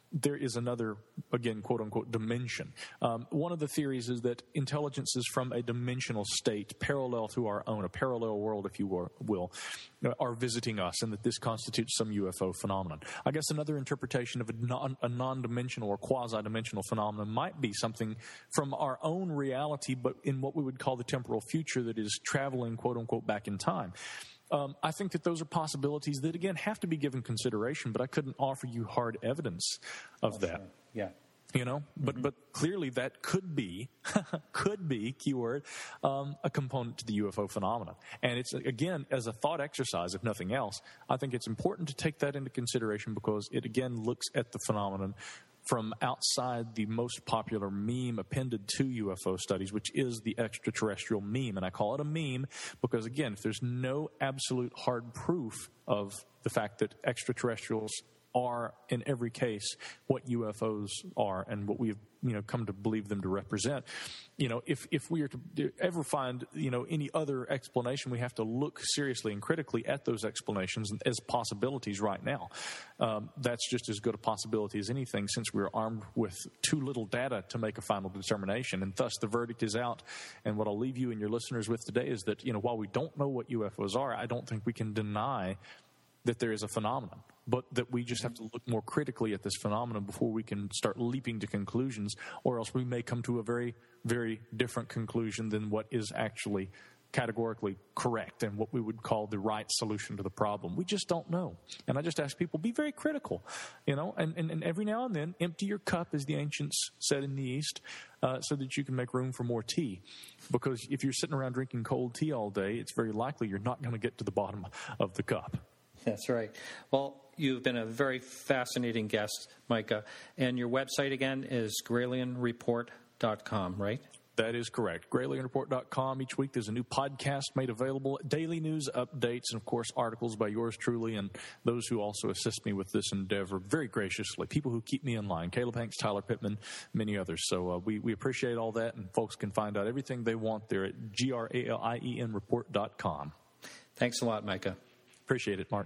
there is another, again, quote-unquote, dimension. Um, one of the theories is that intelligence is from a dimensional state parallel to our own, a parallel world, if you will, are visiting us, and that this constitutes some U F O phenomenon. I guess another interpretation of a, non, a non-dimensional or quasi-dimensional phenomenon might be something from our own reality, but in what we would call the temporal future that is traveling, quote-unquote, back in time. Um, I think that those are possibilities that, again, have to be given consideration, but I couldn't offer you hard evidence of oh, that. Sure. Yeah. You know, but mm-hmm. but clearly that could be, could be, keyword, um, a component to the U F O phenomenon. And it's, again, as a thought exercise, if nothing else, I think it's important to take that into consideration because it, again, looks at the phenomenon from outside the most popular meme appended to U F O studies, which is the extraterrestrial meme. And I call it a meme because, again, if there's no absolute hard proof of the fact that extraterrestrials are, in every case, what U F Os are and what we've, you know, come to believe them to represent. You know, if, if we are to ever find, you know, any other explanation, we have to look seriously and critically at those explanations as possibilities right now. Um, that's just as good a possibility as anything since we're armed with too little data to make a final determination. And thus the verdict is out. And what I'll leave you and your listeners with today is that, you know, while we don't know what U F Os are, I don't think we can deny that there is a phenomenon, but that we just have to look more critically at this phenomenon before we can start leaping to conclusions, or else we may come to a very, very different conclusion than what is actually categorically correct and what we would call the right solution to the problem. We just don't know. And I just ask people, be very critical, you know, and, and, and every now and then empty your cup, as the ancients said in the East, uh, so that you can make room for more tea. Because if you're sitting around drinking cold tea all day, it's very likely you're not going to get to the bottom of the cup. That's right. Well, you've been a very fascinating guest, Micah. And your website, again, is Gralien Report dot com, right? That is correct. Gralien Report dot com. Each week there's a new podcast made available, daily news updates, and, of course, articles by yours truly and those who also assist me with this endeavor very graciously, people who keep me in line, Caleb Hanks, Tyler Pittman, many others. So uh, we, we appreciate all that, and folks can find out everything they want there at G R A L I E N report dot com. Thanks a lot, Micah. Appreciate it, Mark.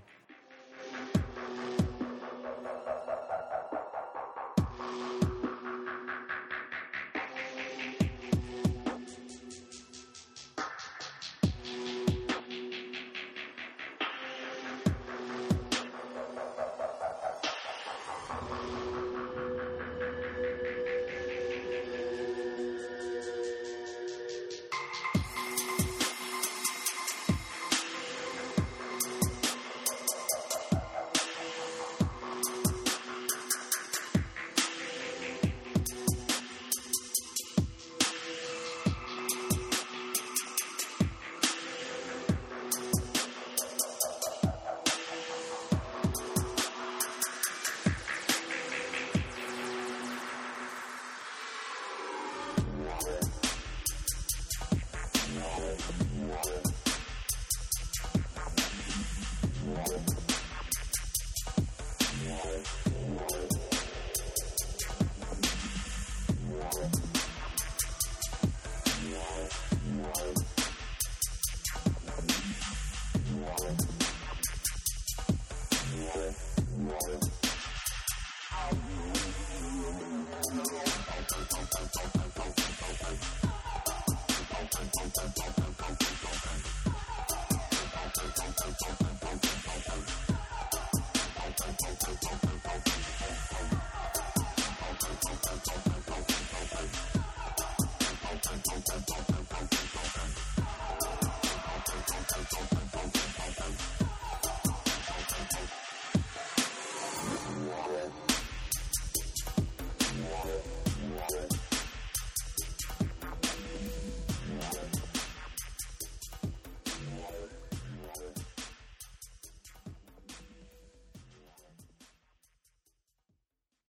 Bye.